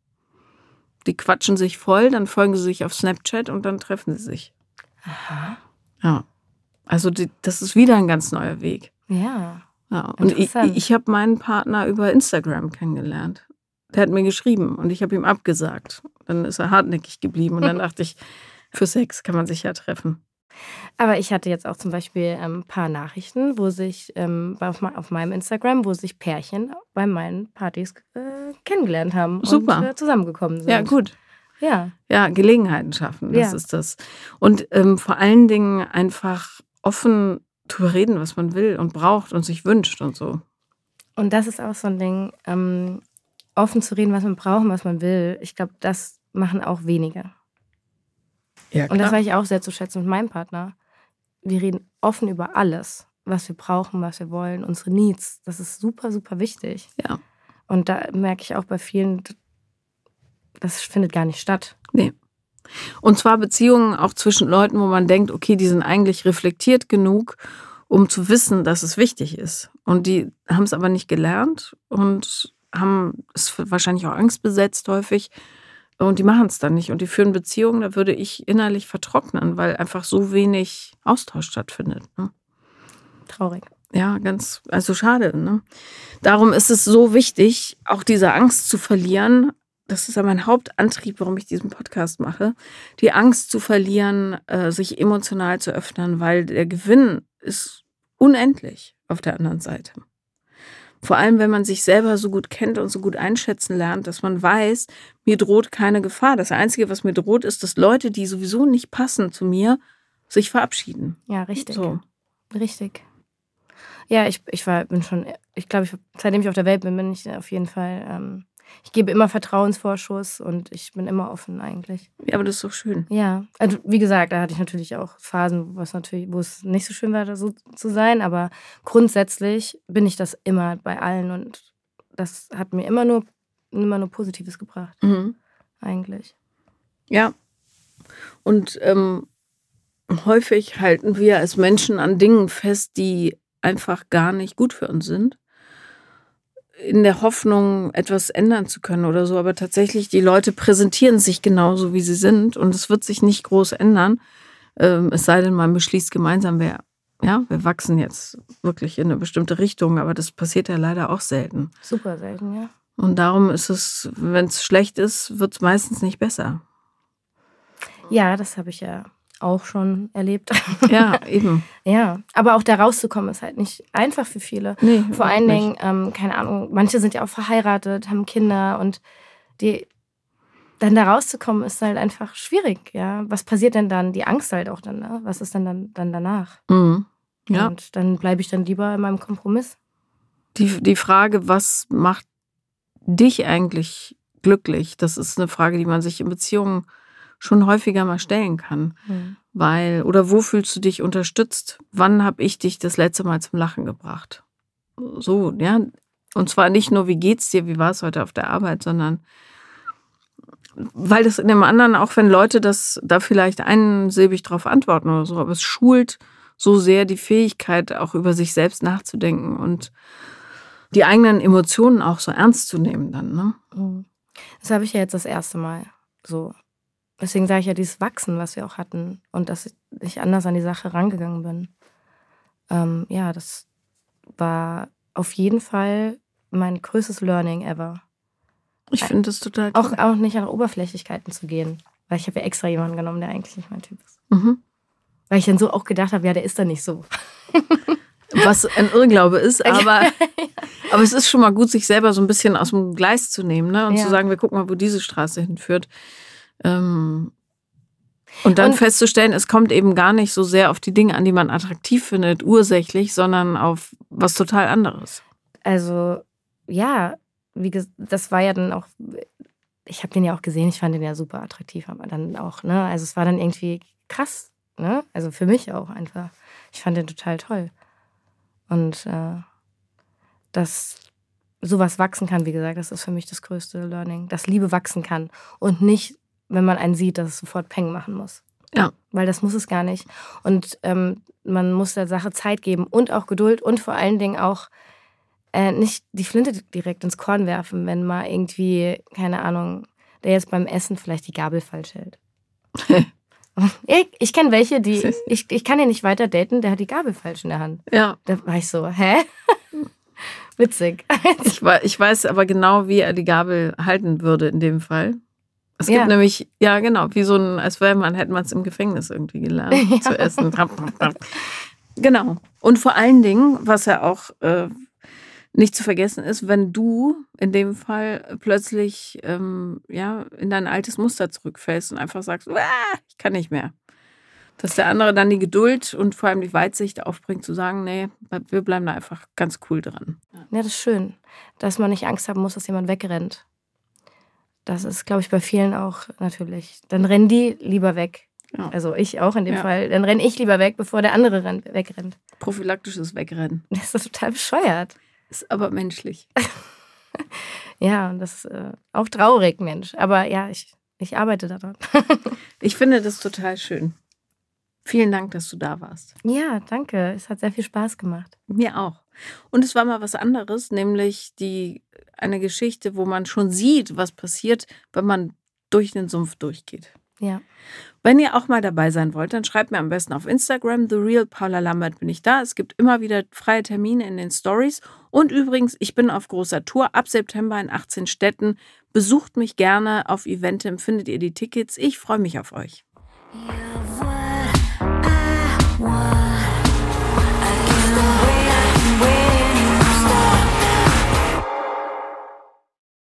Speaker 1: Die quatschen sich voll, dann folgen sie sich auf Snapchat und dann treffen sie sich.
Speaker 2: Aha.
Speaker 1: Ja. Also die, das ist wieder ein ganz neuer Weg.
Speaker 2: Ja.
Speaker 1: Ja. Und ich,
Speaker 2: Interessant.
Speaker 1: ich habe meinen Partner über Instagram kennengelernt. Der hat mir geschrieben und ich habe ihm abgesagt. Dann ist er hartnäckig geblieben und dann dachte ich, für Sex kann man sich ja treffen.
Speaker 2: Aber ich hatte jetzt auch zum Beispiel ein ähm, paar Nachrichten, wo sich ähm, auf, auf meinem Instagram, wo sich Pärchen bei meinen Partys äh, kennengelernt haben
Speaker 1: Super.
Speaker 2: und äh, zusammengekommen sind.
Speaker 1: Ja, gut.
Speaker 2: Ja.
Speaker 1: Ja, Gelegenheiten schaffen, das
Speaker 2: Ja.
Speaker 1: ist das. Und ähm, vor allen Dingen einfach offen drüber reden, was man will und braucht und sich wünscht und so.
Speaker 2: Und das ist auch so ein Ding, ähm, offen zu reden, was man braucht und was man will. Ich glaube, das machen auch wenige.
Speaker 1: Ja,
Speaker 2: Und das war ich auch sehr zu schätzen mit meinem Partner. Wir reden offen über alles, was wir brauchen, was wir wollen, unsere Needs. Das ist super, super wichtig.
Speaker 1: Ja.
Speaker 2: Und da merke ich auch bei vielen, das findet gar nicht statt.
Speaker 1: Nee. Und zwar Beziehungen auch zwischen Leuten, wo man denkt, okay, die sind eigentlich reflektiert genug, um zu wissen, dass es wichtig ist. Und die haben es aber nicht gelernt und haben es wahrscheinlich auch angstbesetzt häufig. Und die machen es dann nicht. Und die führen Beziehungen, da würde ich innerlich vertrocknen, weil einfach so wenig Austausch stattfindet. Ne?
Speaker 2: Traurig.
Speaker 1: Ja, ganz, also schade. Ne? Darum ist es so wichtig, auch diese Angst zu verlieren. Das ist ja mein Hauptantrieb, warum ich diesen Podcast mache. Die Angst zu verlieren, äh, sich emotional zu öffnen, weil der Gewinn ist unendlich auf der anderen Seite. Vor allem, wenn man sich selber so gut kennt und so gut einschätzen lernt, dass man weiß, mir droht keine Gefahr. Das Einzige, was mir droht, ist, dass Leute, die sowieso nicht passen zu mir, sich verabschieden.
Speaker 2: Ja, richtig.
Speaker 1: So.
Speaker 2: Richtig. Ja, ich, ich war, bin schon, ich glaube, ich, seitdem ich auf der Welt bin, bin ich auf jeden Fall, ähm, ich gebe immer Vertrauensvorschuss und ich bin immer offen eigentlich.
Speaker 1: Ja, aber das ist doch schön.
Speaker 2: Ja, also wie gesagt, da hatte ich natürlich auch Phasen, wo es natürlich, wo es nicht so schön war, da so zu sein, aber grundsätzlich bin ich das immer bei allen und das hat mir immer nur, immer nur Positives gebracht,
Speaker 1: Mhm.
Speaker 2: eigentlich.
Speaker 1: Ja. Und ähm, häufig halten wir als Menschen an Dingen fest, die einfach gar nicht gut für uns sind, in der Hoffnung, etwas ändern zu können oder so. Aber tatsächlich, die Leute präsentieren sich genauso, wie sie sind und es wird sich nicht groß ändern. Ähm, es sei denn, man beschließt gemeinsam, wir, ja, wir wachsen jetzt wirklich in eine bestimmte Richtung, aber das passiert ja leider auch selten.
Speaker 2: Super selten, ja.
Speaker 1: Und darum ist es, wenn es schlecht ist, wird es meistens nicht besser.
Speaker 2: Ja, das habe ich ja auch schon erlebt.
Speaker 1: Ja, eben.
Speaker 2: Ja, aber auch da rauszukommen ist halt nicht einfach für viele.
Speaker 1: Nee,
Speaker 2: Vor allen
Speaker 1: nicht.
Speaker 2: Dingen, ähm, keine Ahnung, manche sind ja auch verheiratet, haben Kinder und die dann da rauszukommen ist halt einfach schwierig, ja. Was passiert denn dann? Die Angst halt auch dann, ne? Was ist denn dann, dann danach?
Speaker 1: Mhm. Ja.
Speaker 2: Und dann bleibe ich dann lieber in meinem Kompromiss.
Speaker 1: Die, die Frage, was macht dich eigentlich glücklich, das ist eine Frage, die man sich in Beziehungen schon häufiger mal stellen kann.
Speaker 2: Hm.
Speaker 1: Weil, oder wo fühlst du dich unterstützt? Wann habe ich dich das letzte Mal zum Lachen gebracht? So, ja. Und zwar nicht nur, wie geht's dir, wie war es heute auf der Arbeit, sondern weil das in dem anderen, auch wenn Leute das da vielleicht einsilbig drauf antworten oder so, aber es schult so sehr die Fähigkeit, auch über sich selbst nachzudenken und die eigenen Emotionen auch so ernst zu nehmen dann, ne?
Speaker 2: Hm. Das habe ich ja jetzt das erste Mal so. Deswegen sage ich ja, dieses Wachsen, was wir auch hatten und dass ich anders an die Sache rangegangen bin. Ähm, ja, das war auf jeden Fall mein größtes Learning ever.
Speaker 1: Ich finde das total toll.
Speaker 2: Auch, auch nicht an Oberflächlichkeiten zu gehen. Weil ich habe ja extra jemanden genommen, der eigentlich nicht mein Typ ist.
Speaker 1: Mhm.
Speaker 2: Weil ich dann so auch gedacht habe, ja, der ist dann nicht so.
Speaker 1: Was ein Irrglaube ist, aber, aber es ist schon mal gut, sich selber so ein bisschen aus dem Gleis zu nehmen, ne? Und
Speaker 2: Ja.
Speaker 1: zu sagen, wir gucken mal, wo diese Straße hinführt. Ähm, und dann
Speaker 2: Und-
Speaker 1: festzustellen, es kommt eben gar nicht so sehr auf die Dinge an, die man attraktiv findet, ursächlich, sondern auf was total anderes.
Speaker 2: Also, ja, wie ges- das war ja dann auch, ich habe den ja auch gesehen, ich fand den ja super attraktiv, aber dann auch, ne, also es war dann irgendwie krass, ne, also für mich auch einfach. Ich fand den total toll. Und äh, dass sowas wachsen kann, wie gesagt, das ist für mich das größte Learning, dass Liebe wachsen kann und nicht, wenn man einen sieht, dass es sofort Peng machen muss.
Speaker 1: Ja.
Speaker 2: Weil das muss es gar nicht. Und ähm, man muss der Sache Zeit geben und auch Geduld und vor allen Dingen auch äh, nicht die Flinte direkt ins Korn werfen, wenn mal irgendwie, keine Ahnung, der jetzt beim Essen vielleicht die Gabel falsch hält. ich ich kenne welche, die, ich, ich kann den nicht weiter daten, der hat die Gabel falsch in der Hand.
Speaker 1: Ja.
Speaker 2: Da war ich so, hä? Witzig.
Speaker 1: Ich, wei- ich weiß aber genau, wie er die Gabel halten würde in dem Fall. Es gibt
Speaker 2: Ja.
Speaker 1: nämlich, ja genau, wie so ein, als wäre man, hätte man es im Gefängnis irgendwie gelernt
Speaker 2: Ja.
Speaker 1: zu essen. Genau. Und vor allen Dingen, was ja auch äh, nicht zu vergessen ist, wenn du in dem Fall plötzlich ähm, ja, in dein altes Muster zurückfällst und einfach sagst, "Uah, ich kann nicht mehr. Dass der andere dann die Geduld und vor allem die Weitsicht aufbringt, zu sagen, nee, wir bleiben da einfach ganz cool dran.
Speaker 2: Ja, das ist schön, dass man nicht Angst haben muss, dass jemand wegrennt. Das ist, glaube ich, bei vielen auch natürlich. Dann rennen die lieber weg.
Speaker 1: Ja.
Speaker 2: Also ich auch in dem
Speaker 1: Ja.
Speaker 2: Fall. Dann renne ich lieber weg, bevor der andere rennt, wegrennt.
Speaker 1: Prophylaktisches Wegrennen.
Speaker 2: Das ist doch total bescheuert.
Speaker 1: Ist aber menschlich.
Speaker 2: Ja, und das ist äh, auch traurig, Mensch. Aber ja, ich, ich arbeite daran.
Speaker 1: Ich finde das total schön. Vielen Dank, dass du da warst.
Speaker 2: Ja, danke. Es hat sehr viel Spaß gemacht.
Speaker 1: Mir auch. Und es war mal was anderes, nämlich die eine Geschichte, wo man schon sieht, was passiert, wenn man durch den Sumpf durchgeht.
Speaker 2: Ja.
Speaker 1: Wenn ihr auch mal dabei sein wollt, dann schreibt mir am besten auf Instagram, The Real Paula Lambert bin ich da. Es gibt immer wieder freie Termine in den Stories. Und übrigens, ich bin auf großer Tour ab September in achtzehn Städten. Besucht mich gerne auf Eventim, findet ihr die Tickets. Ich freue mich auf euch.
Speaker 4: Ja.